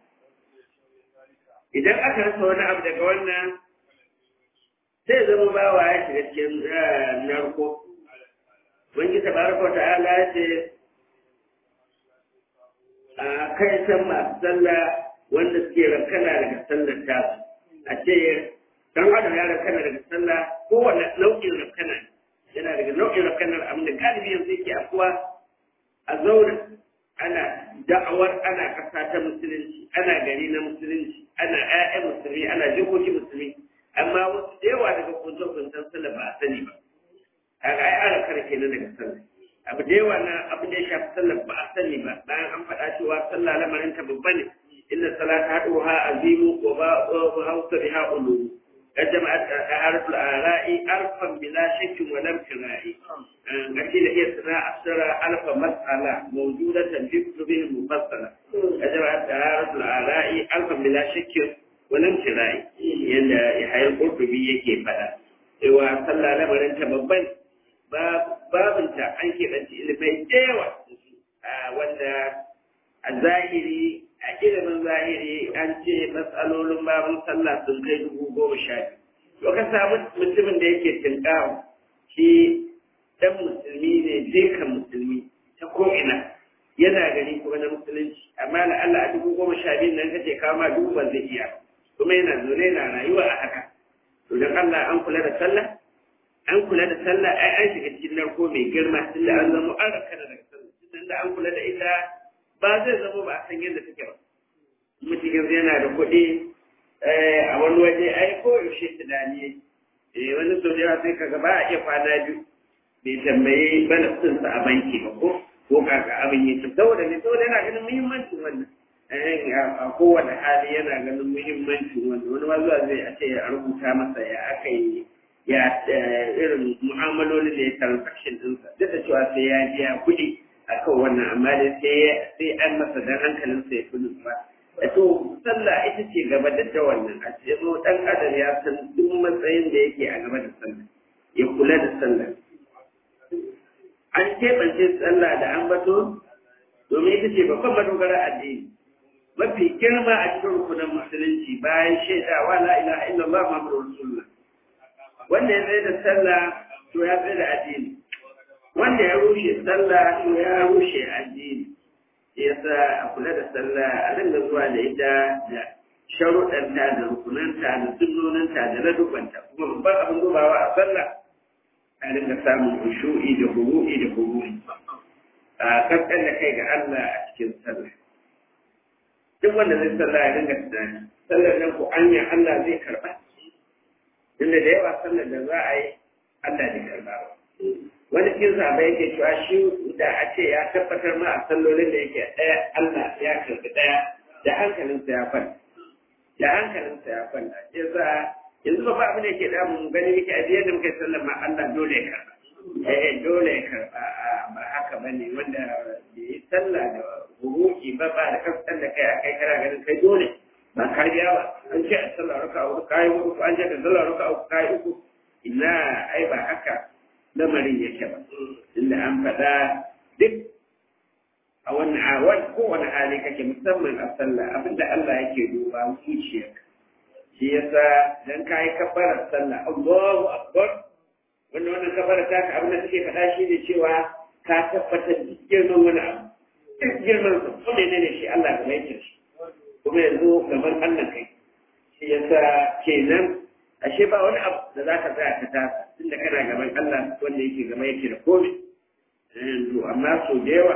Idan aka rasa wani abu daga wannan sai zama bawa ya shiga cikin narko. Wani tabaraka wa ta'ala ya ce a kai san masu sallah wanda suke rakkana daga sallar tasu a ce dan adam ya rakana daga sallah kowane nau'in rakana yana daga nau'in rakanar abin da galibi yanzu yake afuwa a zauna ana da'awar ana kasa ta musulunci ana gari na musulunci ana ƴaƴan musulmi ana jikoki musulmi amma wasu da yawa daga kunce-kuncen sallah ba a sani ba kaga ai ana karke na daga sallah abu da yawa na abin da ya shafi sallah ba a sani ba bayan an faɗa cewa sallah lamarin ta babba ne inna salata haduha azimu wa hausa biha ulu جمعت أعرف الآراء ألفا بلا شك ولا امتناع أكيد هي 12,000 مسألة موجودة في كتب المفصلة جمعت أعرف الآراء ألفا بلا شك ولا امتناع يحيى القرطبي كيف هذا وصلى لما أنت مبين باب أنت عنك أنت إلمي جيوة وأن الظاهري a ilimin zahiri an ce matsalolin babin sallah sun kai 10,000. To ka samu mutumin da yake tinkawa shi dan musulmi ne dukan musulmi ta ko'ina yana gani kuma na musulunci amma na Allah a 12,000 nan kace kama dubu ba zai iya kuma yana zaune na rayuwa a haka. To dan Allah an kula da sallah ai an shiga cikin narko mai girma tunda an zama an rakana daga sallah tunda an kula da ita ba zai zama ba a san yadda take ba. Mutum yanzu yana da kuɗi a wani waje ai ko yaushe tunani wani sau da yawa sai kaga ba a iya kwana biyu bai tambaye balasinsa a banki ba ko kaka abin yi saboda yana ganin muhimmancin wannan a kowane hali yana ganin muhimmancin wannan wani ma zuwa zai a ce a rubuta masa ya aka yi ya irin mu'amalolin da ya transaction ɗinsa duk da cewa sai ya biya kuɗi akan wannan amma dai sai an masa dan hankalinsa ya fi nutsuwa. To sallah ita ce gaba da wannan a ce zo dan adam ya san duk matsayin da yake a gaba da sallah ya kula da sallah. An keɓance sallah da ambato domin ita ce babban madogara addini mafi girma a cikin rukunan musulunci bayan shaidawa la ilaha illallah muhammadur rasulullah. Wanda ya tsaye da sallah to ya tsaye da addini. Wanda ya rushe sallah to ya rushe addini. Yasa a kula da sallah a dinga zuwa da ita da sharuɗanta da rukunanta da sunnoninta da ladubanta kuma babban abin dubawa a sallah a dinga samun khushu'i da huru'i a kankan da kai ga Allah a cikin sallah duk wanda zai sallah ya dinga tunani sallar nan ko anya Allah zai karɓa inda da yawa sallar da za a yi Allah zai karɓa ba wani cikin sahabbai yake cewa shi da a ce ya tabbatar ma a sallolin da yake ɗaya Allah ya karɓi ɗaya da hankalinsa ya kwanta yanzu ba abin da yake damu gani yake a biyar da muka sallar ma Allah dole ya karɓa dole ya karɓa ba haka ba ne wanda da yi sallah da huruki ba da kasar da kai a kai kana ganin kai dole ba kariya ba an ce a sallar raka uku kayi uku an ce a sallar raka uku kayi uku ina ai ba haka lamarin yake ba inda an faɗa duk a kowane hali kake musamman a sallah abinda Allah yake duba zuciyarka shi yasa dan kai kabbarar sallah Allahu akbar wannan kabbarar ta ka abin da take faɗa shi ne cewa ka tabbatar da girman wani abu duk girman sa ko ne shi Allah ga mai shi kuma yanzu gaban Allah kai shi yasa kenan ashe ba wani abu da zaka tsaya ka tasa tunda kana gaban Allah wanda yake gaba yake da komai to amma so da yawa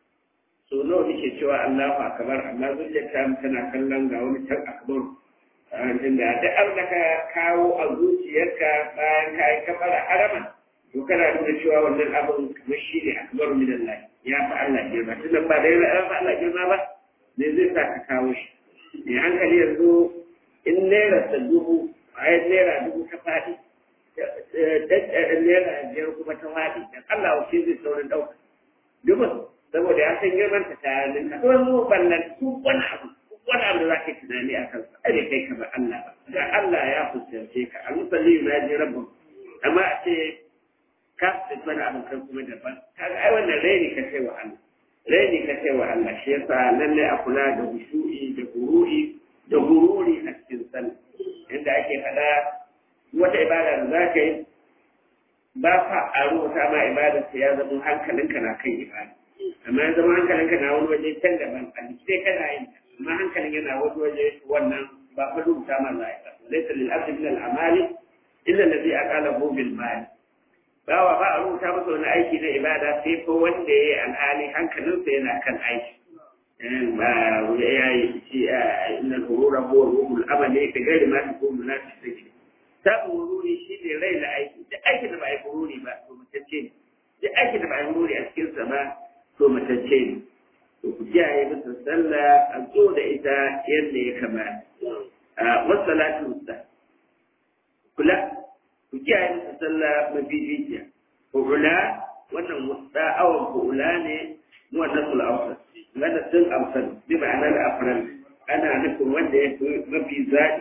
so nawa nake cewa Allahu akbar amma zuciyarta tana kallon ga wani tan akbar tunda duk abin da ka kawo a zuciyarka bayan ka yi kafara harama to kana nuna cewa wannan abin kamar shi ne akbaru min Allah ya fi Allah girma tunda ba da ya fi Allah girma ba ne zai sa ka kawo shi ne hankali yanzu in naira ta dubu a naira dubu ta faɗi naira biyar kuma ta faɗi dan Allah wace zai saurin ɗauka dubin saboda ya san girman ta tayanin ka wani ballan su wani abu da za ka yi tunani a kansa ai bai kai ka ba Allah ba ga Allah ya fuskance ka al-musalli na ji rabbin amma a ce ka fi wani abu kan kuma daban kaga ai wannan raini ka kai wa Allah raini ka kai wa Allah shi yasa lalle a kula da hushu'i da gururi a cikin sallah inda ake faɗa wata ibada da za ka yi ba fa a rubuta ma ibadar ya zama hankalinka na kan ibada amma ya zama hankalinka na wani waje can daban a sai kana yin amma hankalin yana wani waje wannan ba fa rubuta ma za a yi ba laysa lil abdi min al amali illa alladhi aqalahu bil mali bawa ba a rubuta masa wani aiki na ibada sai ko wanda ya yi alhali hankalinsa yana kan aiki ba ya yi shi inna al-hurura huwa ruhul amali da gairi ma ta kuma na ta take ta hururi shi ne rai da aiki da aiki da ba a yi hururi ba to mutacce ne da aiki da ba a yi hururi a cikin sa ba to mutacce ne to ku kiyaye bisa sallah a zo da ita yadda ya kamata wasu salatu musta kula ku kiyaye bisa sallah mafificiya ku'ula wannan musta awon ku'ula ne wannan sul'ausar wanda sun amsar bi ma'anar afran ana nufin wanda ya fi mafi zaɗi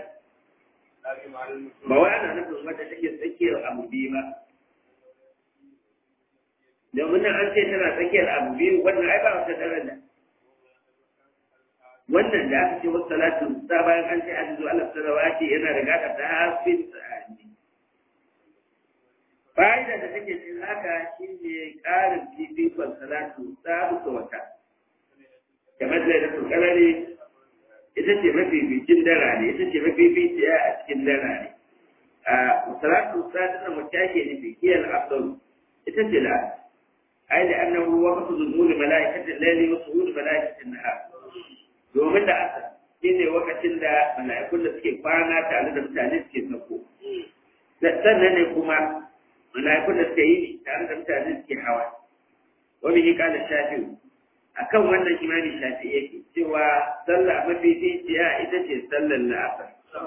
ba wai ana nufin wanda take tsakiyar abu biyu ba domin an ce tana tsakiyar abu biyu wannan ai ba wata daraja wannan da aka ce wasu salatu ta bayan an ce hadisu Allah salawati yana da gada ta hafin sa'ani fa'ida da take cin haka shine ƙarin fifikon salatu ta musu wata kamar da su kalare ita ce mafificin dara ne ita ce mafificiya a cikin dara ne a salatu ta tana mace ake nufi kiyar abdul ita ce la ai da annahu waqtu nuzul malaikatin layli wa suhud malaikatin nahar domin da asar shine lokacin da mala'ikun da suke kwana tare da mutane suke sako sannan ne kuma mala'ikun da suke yi tare da mutane suke hawa wani yi kala shafi'u akan wannan imani shafi yake cewa sallah mafificiya ita ce sallar la'asar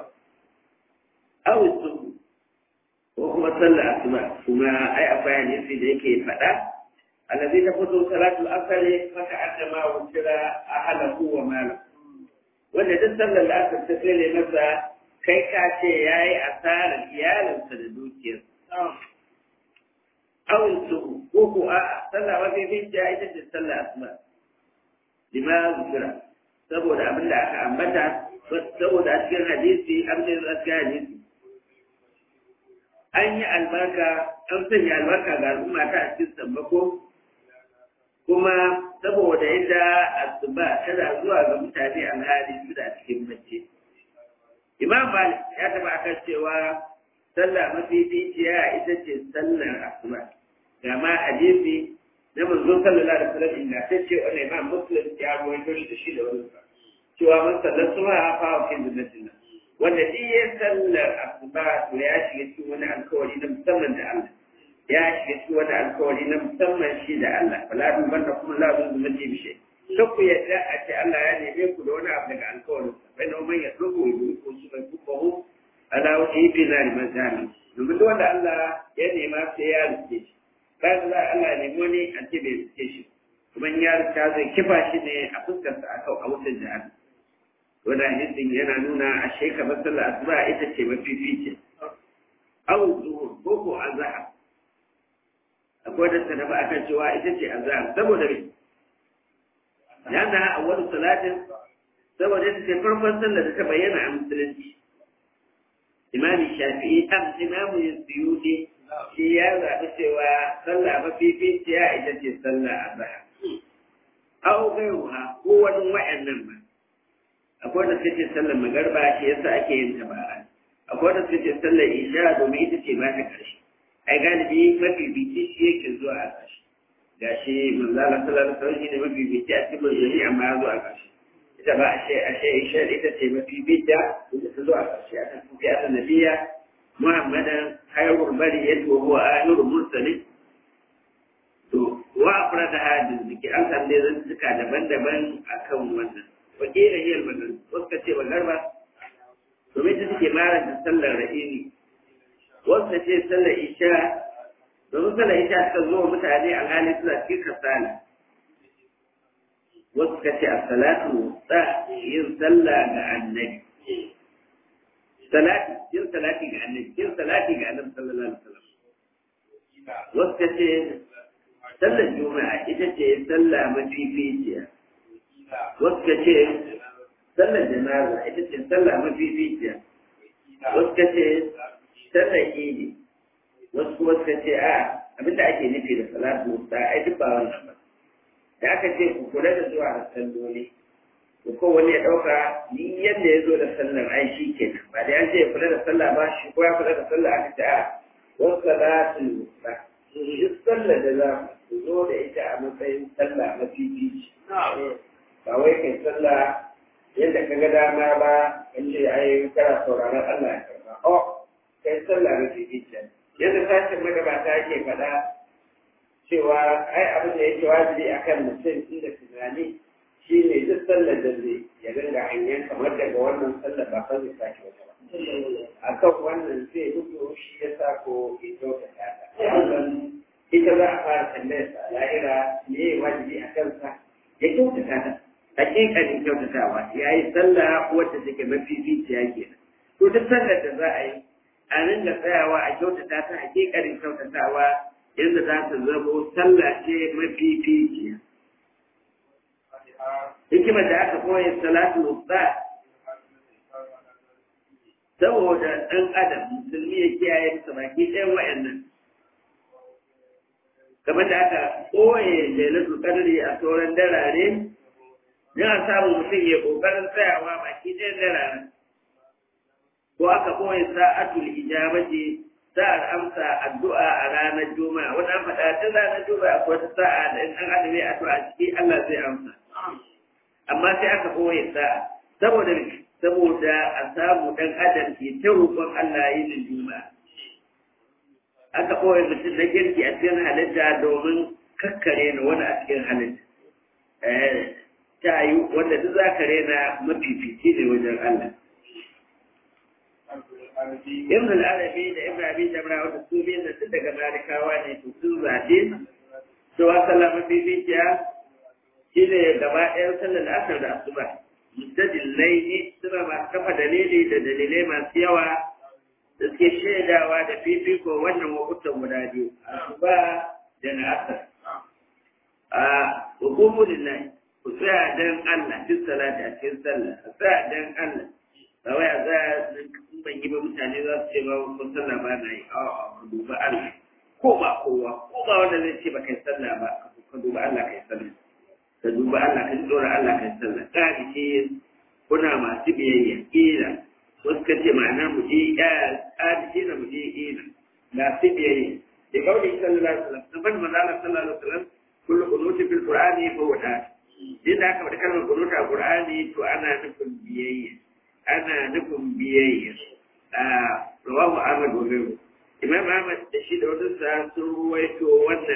awu suhu ko kuma sallar asuba kuma ai akwai hadisi da yake faɗa allazi ta fito salatul asr faka annama wutira ahlahu wa malahu wanda duk sallar la'asar ta tsere masa kai ka ce yayi asarar iyalinsa da dukiyarsa awu suhu ko ko a sallah mafificiya ita ce sallar asuba lima zikira saboda abin da aka ambata saboda a cikin hadisi an ce a cikin hadisi an yi albarka an sanya albarka ga al'umma ta a cikin sammako kuma saboda yadda asuba tana zuwa ga mutane alhali su da cikin bacci imam malik ya taba akan cewa sallah mafificiya ita ce sallar asuba ga ma hadisi na manzon sallallahu alaihi wasallam inda ta ce wani imam muslim ya rawaito shi da shi da wani cewa man sallar suba fa wa kin jannatin wanda shi ya sallar asuba to ya shiga cikin wani alkawari na musamman da Allah ya shiga cikin wani alkawari na musamman shi da Allah fala dun banda kuma la dun zumati bishe to ku yadda a ce Allah ya neme ku da wani abu daga alkawarin bai da man ya dubo ko su bai ku ko ala wa fi nari mazami domin wanda Allah ya nema sai ya rike shi bayan za Allah ne wani an ce bai riske shi kuma ya rika zai kifa shi ne a fuskarsa a wutar jihar wanda hadisin yana nuna a shekara sallar asuba ita ce mafifice awu zuhur ko ko azhar akwai da ta dafa akan cewa ita ce azhar saboda me yana awwal salatin saboda ita ce farkon sallar da ta bayyana a musulunci imami shafi'i imamu yusuyudi shi ya zaɓi cewa sallah mafificiya ita ce sallah azhar aw gairuha ko wani wa'annan ba akwai da suke sallar magarba shi yasa ake yin ta bara akwai da suke sallar isha domin ita ce ba ta ƙarshe ai galibi mafifici shi yake zuwa a ƙarshe gashi manzo Allah sallallahu alaihi wasallam ne mafifici a cikin jami'a amma ya zo a ƙarshe ita ba ashe isha ita ce mafi bidda inda ta zo a ƙarshe a kan kufi a sanadiyya muhammadan hayrul bariyat wa huwa akhirul mursalin to wa afrada hadin zikir an san dai zan suka daban-daban akan wannan wa kila hiyal magrib wasu ce magarba domin ta take mara da sallar ra'ini wasu ce sallar isha domin sallar isha ta zo mutane a hali suna cikin kasala wasu ka ce a salatu ta yin sallah ga annabi yin salati ga annabi sallallahu alaihi wasallam wasu ka ce sallar juma'a ita ce sallah mafificiya wasu ka ce sallar janaza ita ce sallah mafificiya wasu ka ce sallar idi wasu kuma suka ce a abinda ake nufi da salatu ta ai duk ba wannan ba da aka ce ku kula da zuwa da salloli ko wani ya ɗauka ni yadda ya zo da sallar ai shi kenan ba da an ce ya kula da sallah ba shi ko ya kula da sallah aka ce a wasu salatu ta duk sallar da za ku zo da ita a matsayin sallah mafifici ba wai kai sallah yadda ka ga dama ba kan ce ai kana sauraron Allah ya karba kai sallah mafifici yadda sashen magabata yake faɗa cewa ai abin da yake wajibi akan mutum inda tunani shi ne duk sallar da zai ya dinga hanyar kamar daga wannan sallar ba kan zai sake wata ba a kan wannan zai mutu shi ya sa ko ya kyautata ta ita za a fara tambayar sa lahira me ya wajibi a kansa ya kyautata ta hakikanin kyautatawa ya yi sallah wadda take mafificiya kenan to duk sallar da za a yi a ringa tsayawa a kyautata ta hakikanin kyautatawa yadda za ta zamo sallah ce mafificiya hikimar da aka koya salatu wusta saboda ɗan adam musulmi ya kiyaye masa baki ɗayan wa'annan kamar da aka koye lailatul qadri a sauran darare don samu mutum ya ƙoƙarin tsayawa baki ɗayan dararen ko aka koye sa'atul ijabati sa'ar amsa addu'a a ranar juma'a wannan faɗa ta ranar juma'a akwai wata sa'a da in an adabe addu'a ciki Allah zai amsa amma sai aka koye sa'a saboda a samu dan adam ke ta roƙon Allah yin juma'a aka koye mutum na girki a cikin halitta domin kakkare na wani a cikin halitta ta yi wanda duk za ka rena mafifici ne wajen Allah Ibn al-Arabi da Ibn Abi Jamra wanda su biyan da tun daga Malikawa ne to sun zaɓe cewa sallah mafificiya shi ne gaba ɗayan sallar asar da asuba mustadillai ne suna masu kafa dalili da dalilai masu yawa da suke shaidawa da fifiko wannan wakutan guda biyu asuba da na asar a hukumu lillahi ku tsaya dan Allah duk salati a cikin sallah ku tsaya dan Allah ba wai a tsaya ban yi ba mutane za su ce ba ko sallah ba na yi ku duba Allah ko ba kowa ko ba wanda zai ce ba kai sallah ba ka duba Allah kai sallah ka duba Allah ka tsora Allah kai sallah tsari ce kuna masu biyayya kila wasu ka ce ma'ana mu je tsari ce na mu je kila masu biyayya da kawai sallallahu alaihi wasallam sabon manzo Allah sallallahu alaihi wasallam kullu qunuti fil qur'ani fa wada idan aka faɗi kalmar qunuta a qur'ani to ana nufin biyayya rawahu Ahmad wa Ghayru Imam Ahmad da shi da wasu sa sun ruwaito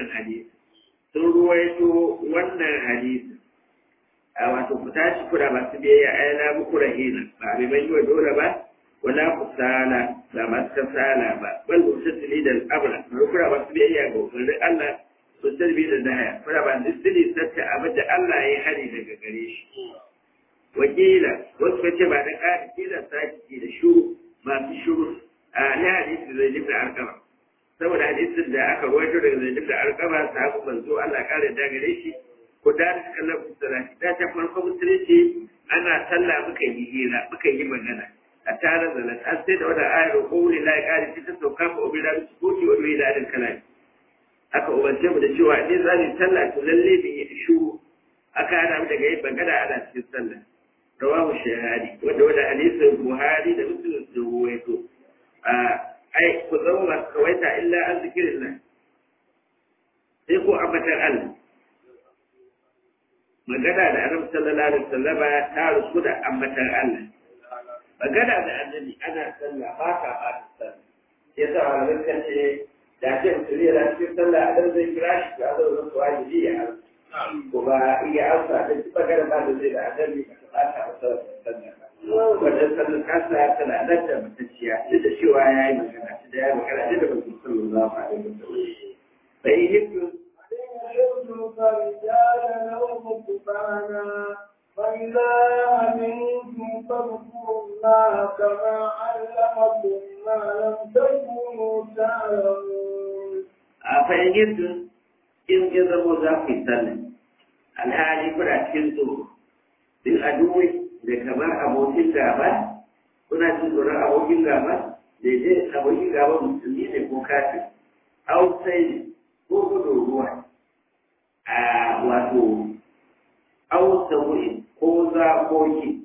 wannan hadisi a wato ku tashi kura masu biyayya ai la muku rahina ba mai bai wa dole ba wala kusala ba masu kasala ba bal mutasili da abra kura masu biyayya ga umarnin Allah su tarbi da daya kura ba disili satta abin da Allah ya hari daga gare shi wakila wasu kace ba da ƙari kila saki da shuru masu shuru a na hadisi zai jibda alƙama saboda hadisin da aka rawaito daga zai jibda alƙama sahabu manzo Allah ƙara da gare shi ko da suka lafi salati da ta farko musulunci ana sallah muka yi hira muka yi magana a tare da nan an sai da wani ayar qawli la ƙari ta sauka fa ubira su koki wa ila adal kalam aka umarce mu da cewa ne zani sallah to lalle bi shuru aka hada mu daga yin magana ana cikin sallah rawahu shahadi wanda hadisin Buhari da Muslim sun ruwaito ai ku zama masu kawaita illa an zikirin nan sai ko ambatan Allah magana da annabi sallallahu alaihi wasallam ta rusu da ambatan Allah magana da annabi ana sallah ba ta ba ta sallah yasa malamin kan ce da ce mutum yana cikin sallah a dan zai kira shi ga zo da wajibi ya kuma iya amsa da duk magana ba da zai da annabi ka ba ta sallah wajen sallar kasa tana nan da mutacciya duk da cewa ya yi magana da ya magana da mutum sallallahu alaihi wasallam sai hindu فرجالا أو ركبانا فإذا أمنتم فاذكروا الله كما علمكم ما لم تكونوا تعلمون. فإن إن جزموا ذاك السنة الحالي كنا تكنتم بالأدوي لكما أبوكين غابا كنا تنظر أبوكين غابا لذلك أبوكين غابا مسلمين كوكاتي أو سيد كوكو ruwa. Wato ausa wuri ko zakoki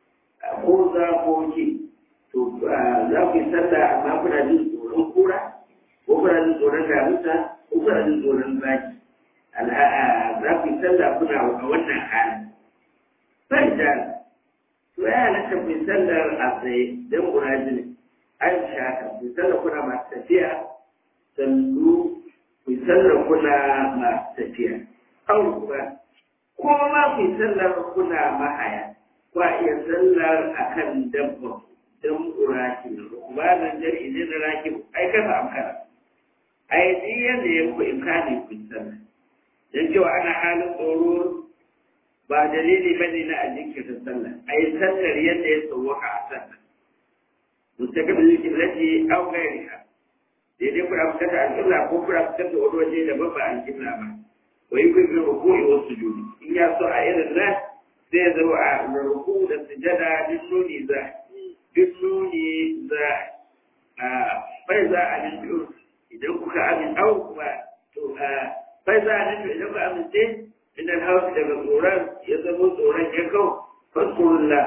to za ku yi sallah amma kuna jin tsoron kura ko kuna jin tsoron gamusa ko kuna jin tsoron zaki za ku yi sallah kuna a wannan hali sai da to ya halatta ku yi sallar a tsaye don kuna jin aisha ka ku yi sallah kuna masu tafiya sannu ku yi sallar kuna masu tafiya ba ko ma ku sallar kuna mahaya ko iya sallar akan dabba dan uraki ba nan jari ne na raki ai ka fa amkara ai diyan da yanku imkani ku sallar dan cewa ana halin tsoro ba dalili bane na ajinki ta sallar ai sallar yadda ya tsawaka a sallar mustaqbil qiblati aw ghayriha dai ku amkata al-qibla ko ku amkata wani waje da ba al-qibla ba ويمكن في الركوع والسجود إن يصح إلى الله سيزرع الركوع والسجدة بالنون ذا فإذا أمنتم إذا كنت أمن أو فإذا أمنتم إذا كنت أمنتم إن الهوس لما القرآن يزمو القرآن يكو فاذكروا الله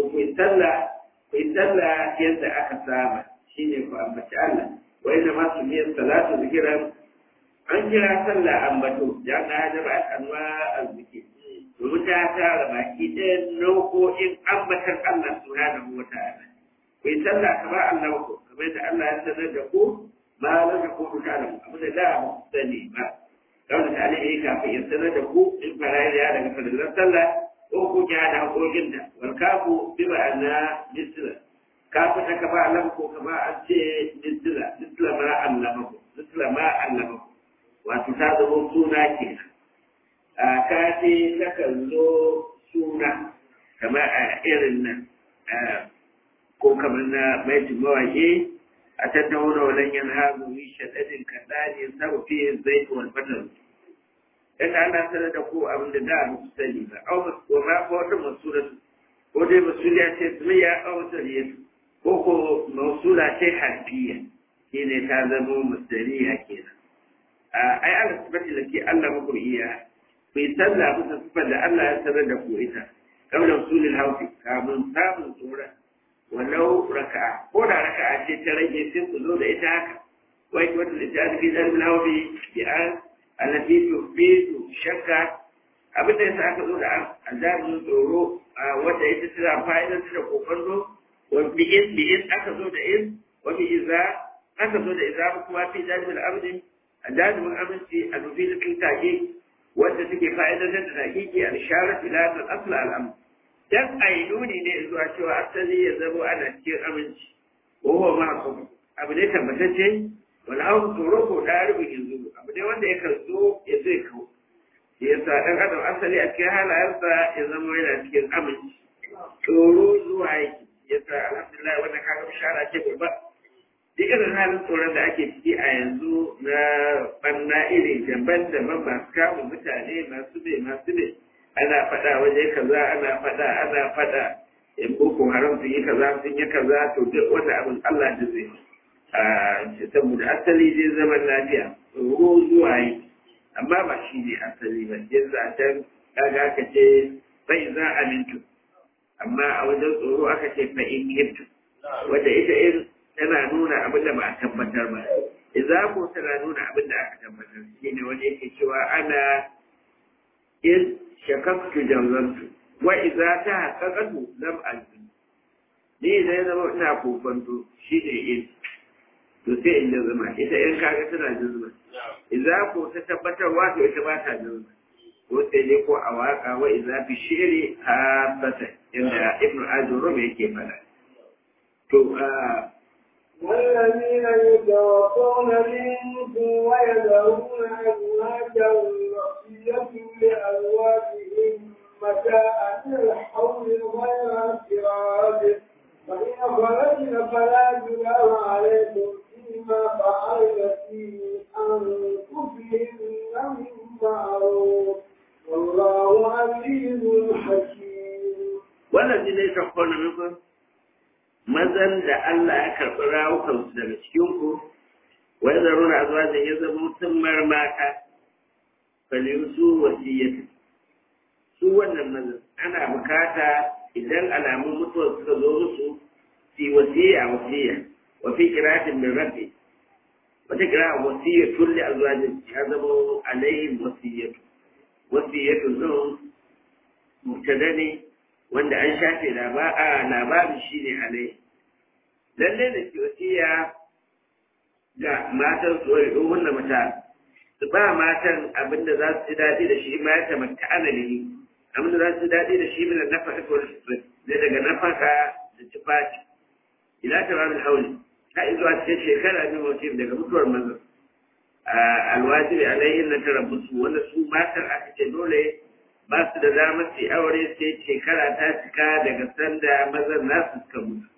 ويتلى يدعى أكسامة شيني فأمت الله وإنما سمي الصلاة ذكرا an kira sallah ambato ya na hajjaba al'anwa arziki domin ta tara baki ɗayan nau'o'in ambatan Allah subhanahu wa ta'ala ku yi sallah kamar Allah ku kamar da Allah ya sanar da ku ba za ka kuma ta da abu da da mu sani ba kawai da Allah ya kafin ya sanar da ku in farariya daga fadilan sallah ko ku ja da hakokin da wal kafu bi ma'ana misla kafu ta kaba Allah ko kama an ce misla ma Allah wato ta zama suna ke ka ce takan zo suna kamar a irin nan ko kamar na mai mawaƙi a tattauna wajen yan hagu yi shaɗaɗin kaɗani sarrafi zai wani fatan in ana sanar da ko abin da da muku sani ba au ko ma ko wata masura ko dai masuliya ce tsiriya au tsariya ko masula ce harfiya shine ta zama masariya kenan ai Allah sifati da ke Allah muku iya ku yi sallah bisa sifar da Allah ya sanar da ku ita kamar usulul hausi kamun samun tsoron walau raka'a ko da raka'a ce ta rage sai ku zo da ita haka wai wata da ta fi dalil hausi bi an allati tufidu shakka abin da yasa aka zo da azabun tsoro wanda ita tana fa'idar da kokonto wa bi'in aka zo da in wa bi'iza aka zo da iza kuma fi dalil abdin ajazimin aminci a dubi da take wanda take fa'idar da hakiki a isharar filatul asl al'amr dan ainuni ne zuwa cewa asali ya zama ana cikin aminci ko huwa ma'akum abu ne tabbatacce wala hau tsoro ko daribin yanzu abu ne wanda yakan zo ya zai kawo yasa dan adam asali a cikin halayensa ya zama yana cikin aminci tsoro zuwa yake yasa alhamdulillah wannan kaga bishara ce babba duk irin halin tsoron da ake ciki a yanzu na banna iri daban-daban masu kama mutane masu ne ana faɗa waje kaza ana faɗa in boko haram sun yi kaza to duk wanda abin Allah da zai saboda asali zai zaman lafiya tsoro zuwa yi amma ba shi ne asali ba yanzu a can kaga aka ce bai za a mintu amma a wajen tsoro aka ce fa'in yintu wanda ita irin tana nuna abin da ba a tabbatar ba idza ko tana nuna abin da aka tabbatar shine wanda yake cewa ana in shakaktu janzantu wa idza ta haqqaqatu lam ajid ni idan zama ina kokonto shi ne in to sai in jazma ita in kaga tana jazma idza ko ta tabbatarwa to ita ba ta jazma ko sai dai ko a waka wa idza fi shi'ri habata inda ibnu ajurrum yake fada to والذين يتوفون منكم ويذرون أزواجا وصية لأزواجهم متاعا إلى الحول غير إخراج فإن خرجن فلا جناح عليكم فيما فعلن في أنفسهن من معروف والله عزيز حكيم. والذين يتوفون منكم mazan da Allah ya karɓi rawukansu daga cikinku, wai zarura a zuwa da ya zama sun mata, falin su wasiyyata. Su wannan mazan ana bukata idan alamun mutuwar suka zo musu, su wasiyya, wa fi kiratin min rabbi. Wata kira wasiyya tulli a zuwa da ya zama alayhim wasiyyatu. Wasiyyatu zan mutada ne wanda an shafe labarin shi ne alai lalle da ke wasiya ga matan su wani ɗohun da mata su ba matan abinda za su ji daɗi da shi ma ya tamata anali abinda za su ji daɗi da shi mina nafaka ko da daga nafaka da tufafi ila ta ramin hauli ta izuwa cikin shekara ne mutum daga mutuwar mazan alwajibi alaihin na tarabbusu wanda su matan aka ce dole ba su da damar su aure sai shekara ta cika daga sanda mazan nasu suka mutu.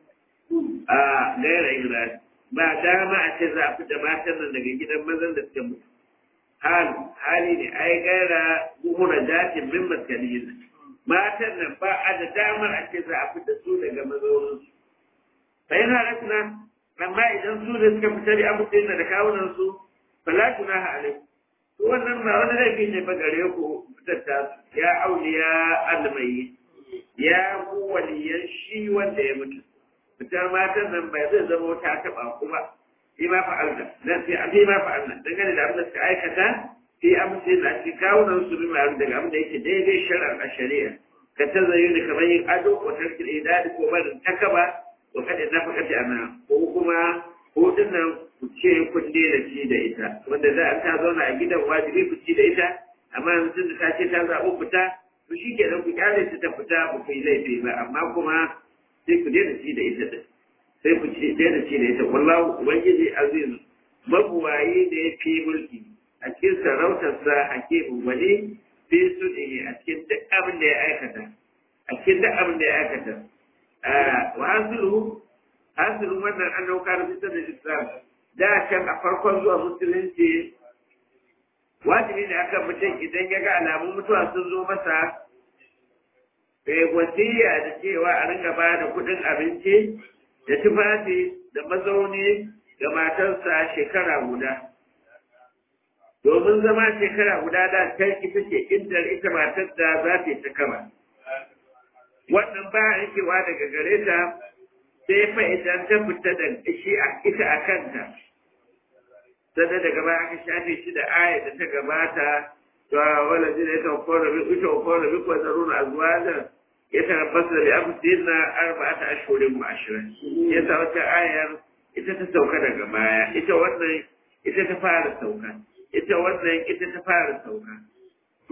A gaira Ibrahim ba dama a ce za a fita matan nan daga gidan mazan da suka mutu. Hali ne ai gaira buhura datin min maskaliyin. Matan nan ba a da damar a ce za a fita su daga mazauninsu. Sai halatna amma idan su da suka fita da abubuwan da kawunansu fala junaha alaikum. Wannan ba wani laifi ne ba gare ku fitatta ya auliya almai ya ku waliyan shi wanda ya mutu fitar matan nan bai zai zama ta taba kuma fi ma fa'alna dan fi ma fa'alna dangane da abin da suka aikata fi amsi na ci kawunan su bima daga abin da yake daidai shar'an a shari'a ka ta zayyuni kamar yin ado ko tarkil idadi ko barin takaba ko kada nafakati ana ko kuma hudun nan ku ce kun daina ci da ita wanda za a ta zauna a gidan wajibi ku ci da ita amma yanzu da ta ce ta zaɓi fita to shi ke ku kyale ta ta fita ba ku yi laifi ba amma kuma sai ku daina ci da ita din sai ku daina ci da ita wallahu ubangiji aziz mabuwayi da ya fi mulki a cikin sarautarsa hakimin wani fi su a cikin duk abin da ya aikata a cikin duk abin da ya aikata wa hasilu wannan an dauka da fitar da islam da can a farkon zuwa musulunci wajibi ne akan mutum idan ya ga alamun mutuwa sun zo masa wasiya da cewa a ringa ba da kuɗin abinci da tufafi da mazauni ga matarsa shekara guda domin zama shekara guda da kai ita ce inda ita matar da za ta yi ta kama wannan ba yankewa daga gare ta sai fa idan ta fita da shi ita a kanta sannan daga baya aka shafe shi da aya da ta gabata to wala zai ta kora bi ko zaruna azwaja ya tarabbasa da abdina arba'ata ashhurin wa ashra ya ta wata ayar ita ta sauka daga baya ita wannan ita ta fara sauka ita wannan ita ta fara sauka to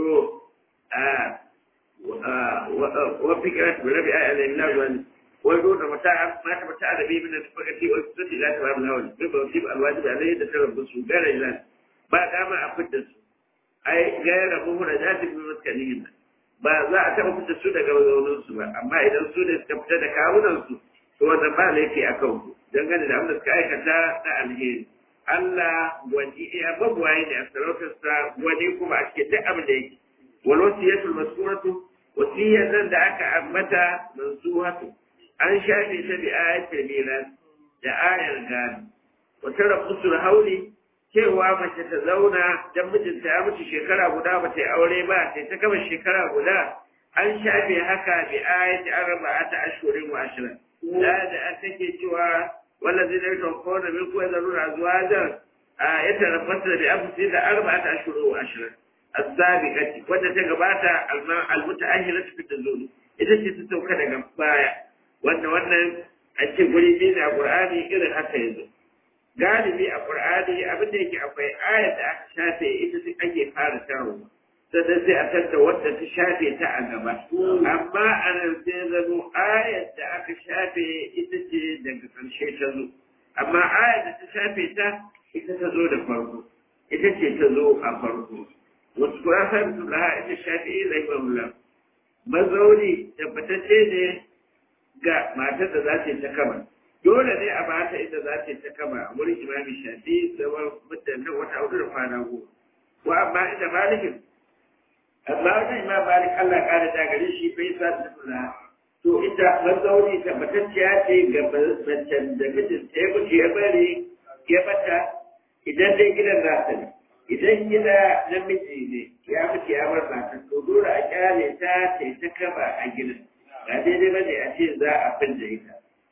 wa fikrat bi rabi ayat al-nazwan ويقول ما تمتع به من الفقر والسنة لا تمام الهول بيبقى الواجب عليه تتربص غير إذن بعد ما أفدس أي غير مهرجات بمسكنين ba za a taɓa fita su daga mazauninsu ba amma idan su ne suka fita da kawunansu to wannan ba laifi a kan ku dangane da abin da suka aikata na alheri Allah wani ya babuwaye ne a sarautarsa wani kuma a cikin duk abin da yake wal wasiyatul masuratu wasiyyar nan da aka ambata mansuhatu an shafe ta bi ayatul miras da ayar gado wata rafusul hauli cewa mace ta zauna dan mijinta ya mutu shekara guda ba ta yi aure ba sai ta gama shekara guda an shafe haka bi ayati arba'ata ashhurin wa ashra da an take cewa wallazi da yake kona min ko da rura azwajan ya tarafata bi afsi da arba'ata ashhurin wa ashra as-sabiqati wanda ta gabata al-muta'ahhiratu fi tazul ita ce ta sauka daga baya wannan a ce guri biyu na Qur'ani irin haka yanzu galibi a Qur'ani abin da yake akwai ayat da aka shafe ita ce ake fara tarowa sannan sai a tattara wadda ta shafe ta a gaba amma a nan sai zano ayat da aka shafe ita ce daga ƙarshe ta zo amma ayat da ta shafe ta ita ta zo da farko ita ce ta zo a farko wasu kurasar su da ita shafe zai mamula mazauni tabbatacce ne ga matar da za ta yi ta kama dole ne a bata ita za ta yi ta kama a wurin imami shafi zama mutanen wata hudu da kwana goma ko amma ita malikin amma wata imam malik Allah ƙara da gare shi bai sa ta kula to ita mazauni tabbatacciya ce ga macen da mijin ta ya mutu ya bari ya bata idan dai gidan nasa ne idan gida namiji ne ya mutu ya bar matan to dole a kyale ta ta yi ta kama a gidan ba daidai ba ne a ce za a fin da ita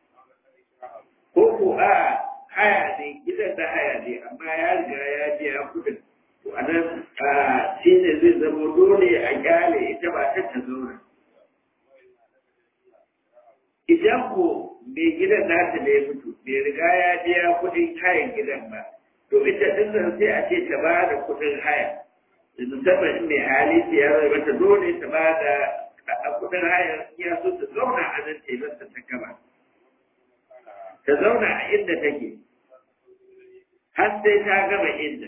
ko a haya ne gidan da haya ne amma ya riga ya biya kudin to a nan shi ne zai zama dole a kyale ita ba ta ta zauna idan ko mai gidan nata ne ya mutu bai riga ya biya kudin hayan gidan ba to ita din nan sai a ce ta ba da kudin haya musamman in mai hali sai ya zai mata dole ta ba da kudin haya ya so ta zauna a nan ta yi masa ta gaba ta zauna a inda take har sai ta gama inda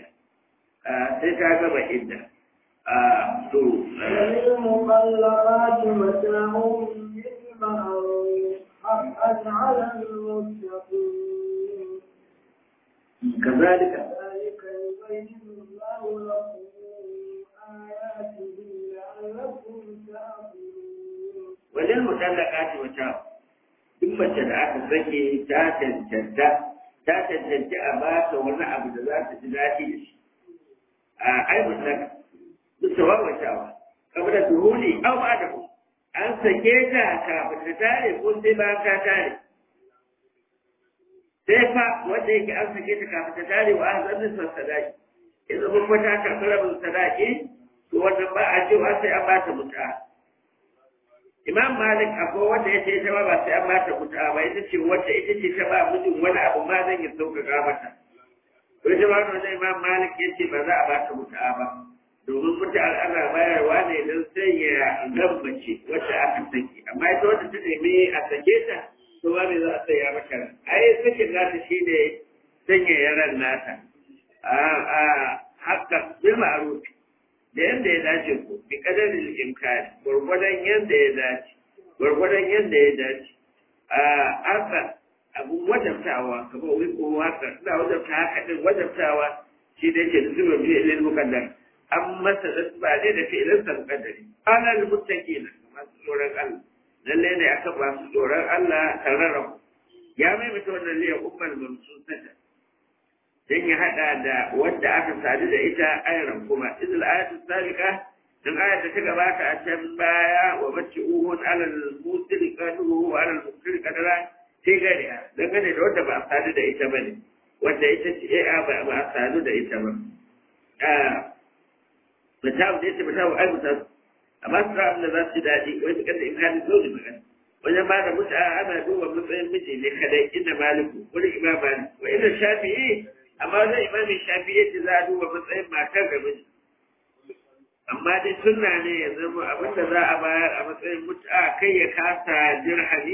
to للمطلقات متاع بالمعروف حقا على المتقين كذلك يبين الله لكم آياته لعلكم تعقلون وللمطلقات متاع duk mace da aka sake ta cancanci a ba ta wani abu da za ta ji daɗi da shi a aibun bisa warwashawa kamar da duhuli au ba da ku an sake ta kafin ta tare ko sai ba ta tare sai fa wanda yake an sake ta kafin ta tare wa an zannin son sadaki idan kuma ta karɓi rabin sadaki to wannan ba a cewa sai an ba ta mutu'a Imam Malik akwai wanda ya ce ita ba sai an ba ta mutu'a ba ita ce wanda ita ce ta ba mijin wani abu ma zan yi sauƙaƙa mata to ita ba wanda Imam Malik ya ce ba za a ba ta mutu'a ba domin mutu'ar ana bayarwa ne don sanya gambace wacce aka saki amma ita wanda ta nemi a sake ta to ba me za a sanya mata ai sakin nata shi ne sanya yaran nata a haka bil ma'ruf da yanda ya dace ko bi kadarin imkani gurgurdan yanda ya dace a haka abun wajabtawa kamar wai ko haka ina wajabta haka din wajabtawa shi da yake da zuwa bi ilal mukaddar an masa ba dai da fi'ilin sa mukaddari alal muttaqina masu tsoron Allah lalle ne aka ba su tsoron Allah tararra ya mai mutum wannan liya ummul mamsusata dan ya hada da wanda aka sadu da ita ayran kuma idil ayatu sabiqa dan ayat da ta gabata a can baya wa bacci'uhun alal musiri qadruhu wa alal musiri qadra sai gariya dangane da wanda ba a sadu da ita bane wanda ita ce ba a sadu da ita ba mutawu da ita mutawu ai mutawu amma su abin da za su daɗi wani kan da in hali zo da magana wajen ba da mutu ana duba matsayin miji ne kadai inda maliku wani imam malik wa inda shafi'i amma wajen imamin shafi'i ce za a duba matsayin matar da miji amma dai sunna ne ya zama abin da za a bayar a matsayin mutu kai ya kasa dirhami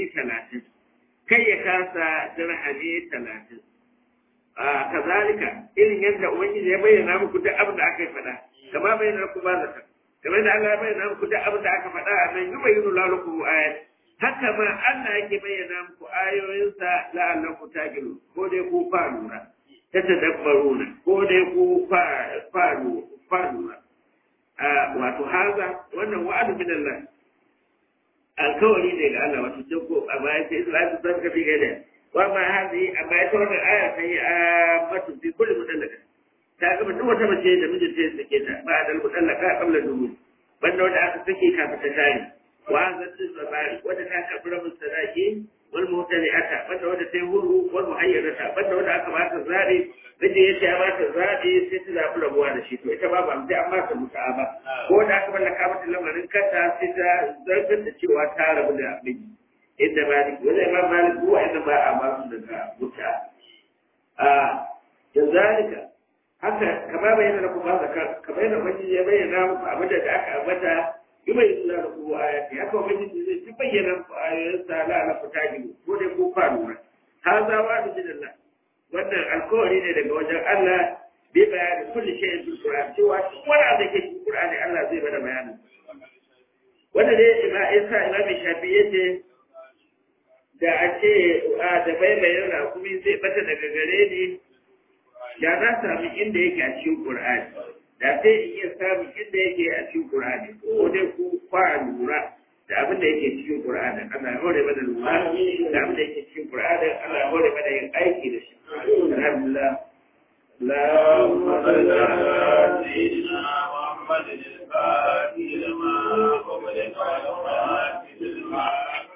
30 kazalika irin yadda ubangiji ya bayyana muku duk abin da aka yi faɗa kama bayyana ku ba zata kamar da Allah ya bayyana muku duk abin da aka faɗa a nan yi bayyana lalukum ayat haka ma Allah yake bayyana muku ayoyinsa la'allakum taqilu ko dai ku fa lura ta tadabbaruna ko dai ku fa lura wato haza wannan wa'adu min Allah alkawari ne ga Allah wato ce ko a baya sai Isra'ilu san ka fiye da wa ma hadi amma ita wannan aya sai a matu fi kulli mutallaka ta ga duk wata mace da mijinta ya sake ta ba da mutallaka kabla dubu banda wanda aka sake kafin ta tare wa zatu sabari wanda ta karbi rabin sadaki wal mutali'ata banda wanda ta yi huru wal muhayyarata banda wanda aka bata zari miji ya ce ya ba ta zaɓi sai ta zaɓi rabuwa da shi to ita ba ba sai an ba ta mutu'a ba ko da aka mallaka mata lamarin kanta sai ta zartar da cewa ta rabu da miji inda malik wanda imam malik ko inda ba a ba su daga mutu'a a yanzalika haka kamar bayyana da kuma zakar kamar yadda ubangiji ya bayyana muku abin da aka ambata yubayyinu lakum ayati haka ubangiji zai ta bayyana muku ayoyinsa la'allakum ta'qilun ko dai ko fa lura hadha wa'du min Allah wannan alkawari ne daga wajen Allah bai bayani kulli shay'in fil Qur'an cewa duk wani abu da ke cikin Qur'ani Allah zai bada bayanin wanda dai imam Shafi yace da a ce da bai bayyana kuma zai bata daga gare ni da na sami inda yake a cikin Qur'ani da sai in iya samun inda yake a cikin Qur'ani ko dai ku fara lura da abin da yake cikin Qur'ani Allah ya hore mana lura da abin da yake cikin Qur'ani Allah ya hore mana yin aiki da shi alhamdulillah اللهم صل على سيدنا محمد الفاتح لما أغلق والخاتم لما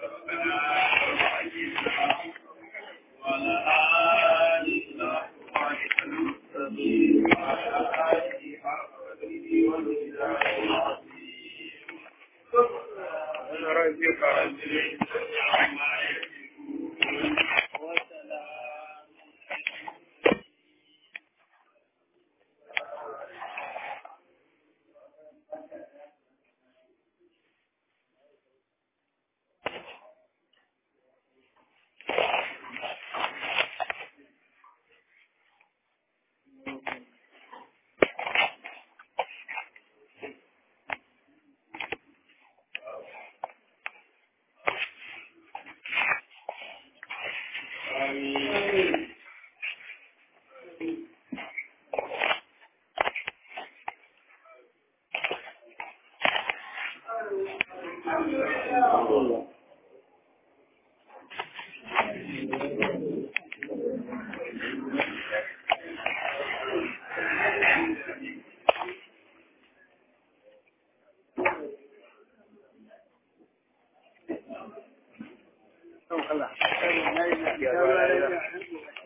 وعلى آله وصحبه المستقيم وعلى آله حق قدره والميزان العظيم ربك رب العزة عما يصفون وسلام Allah.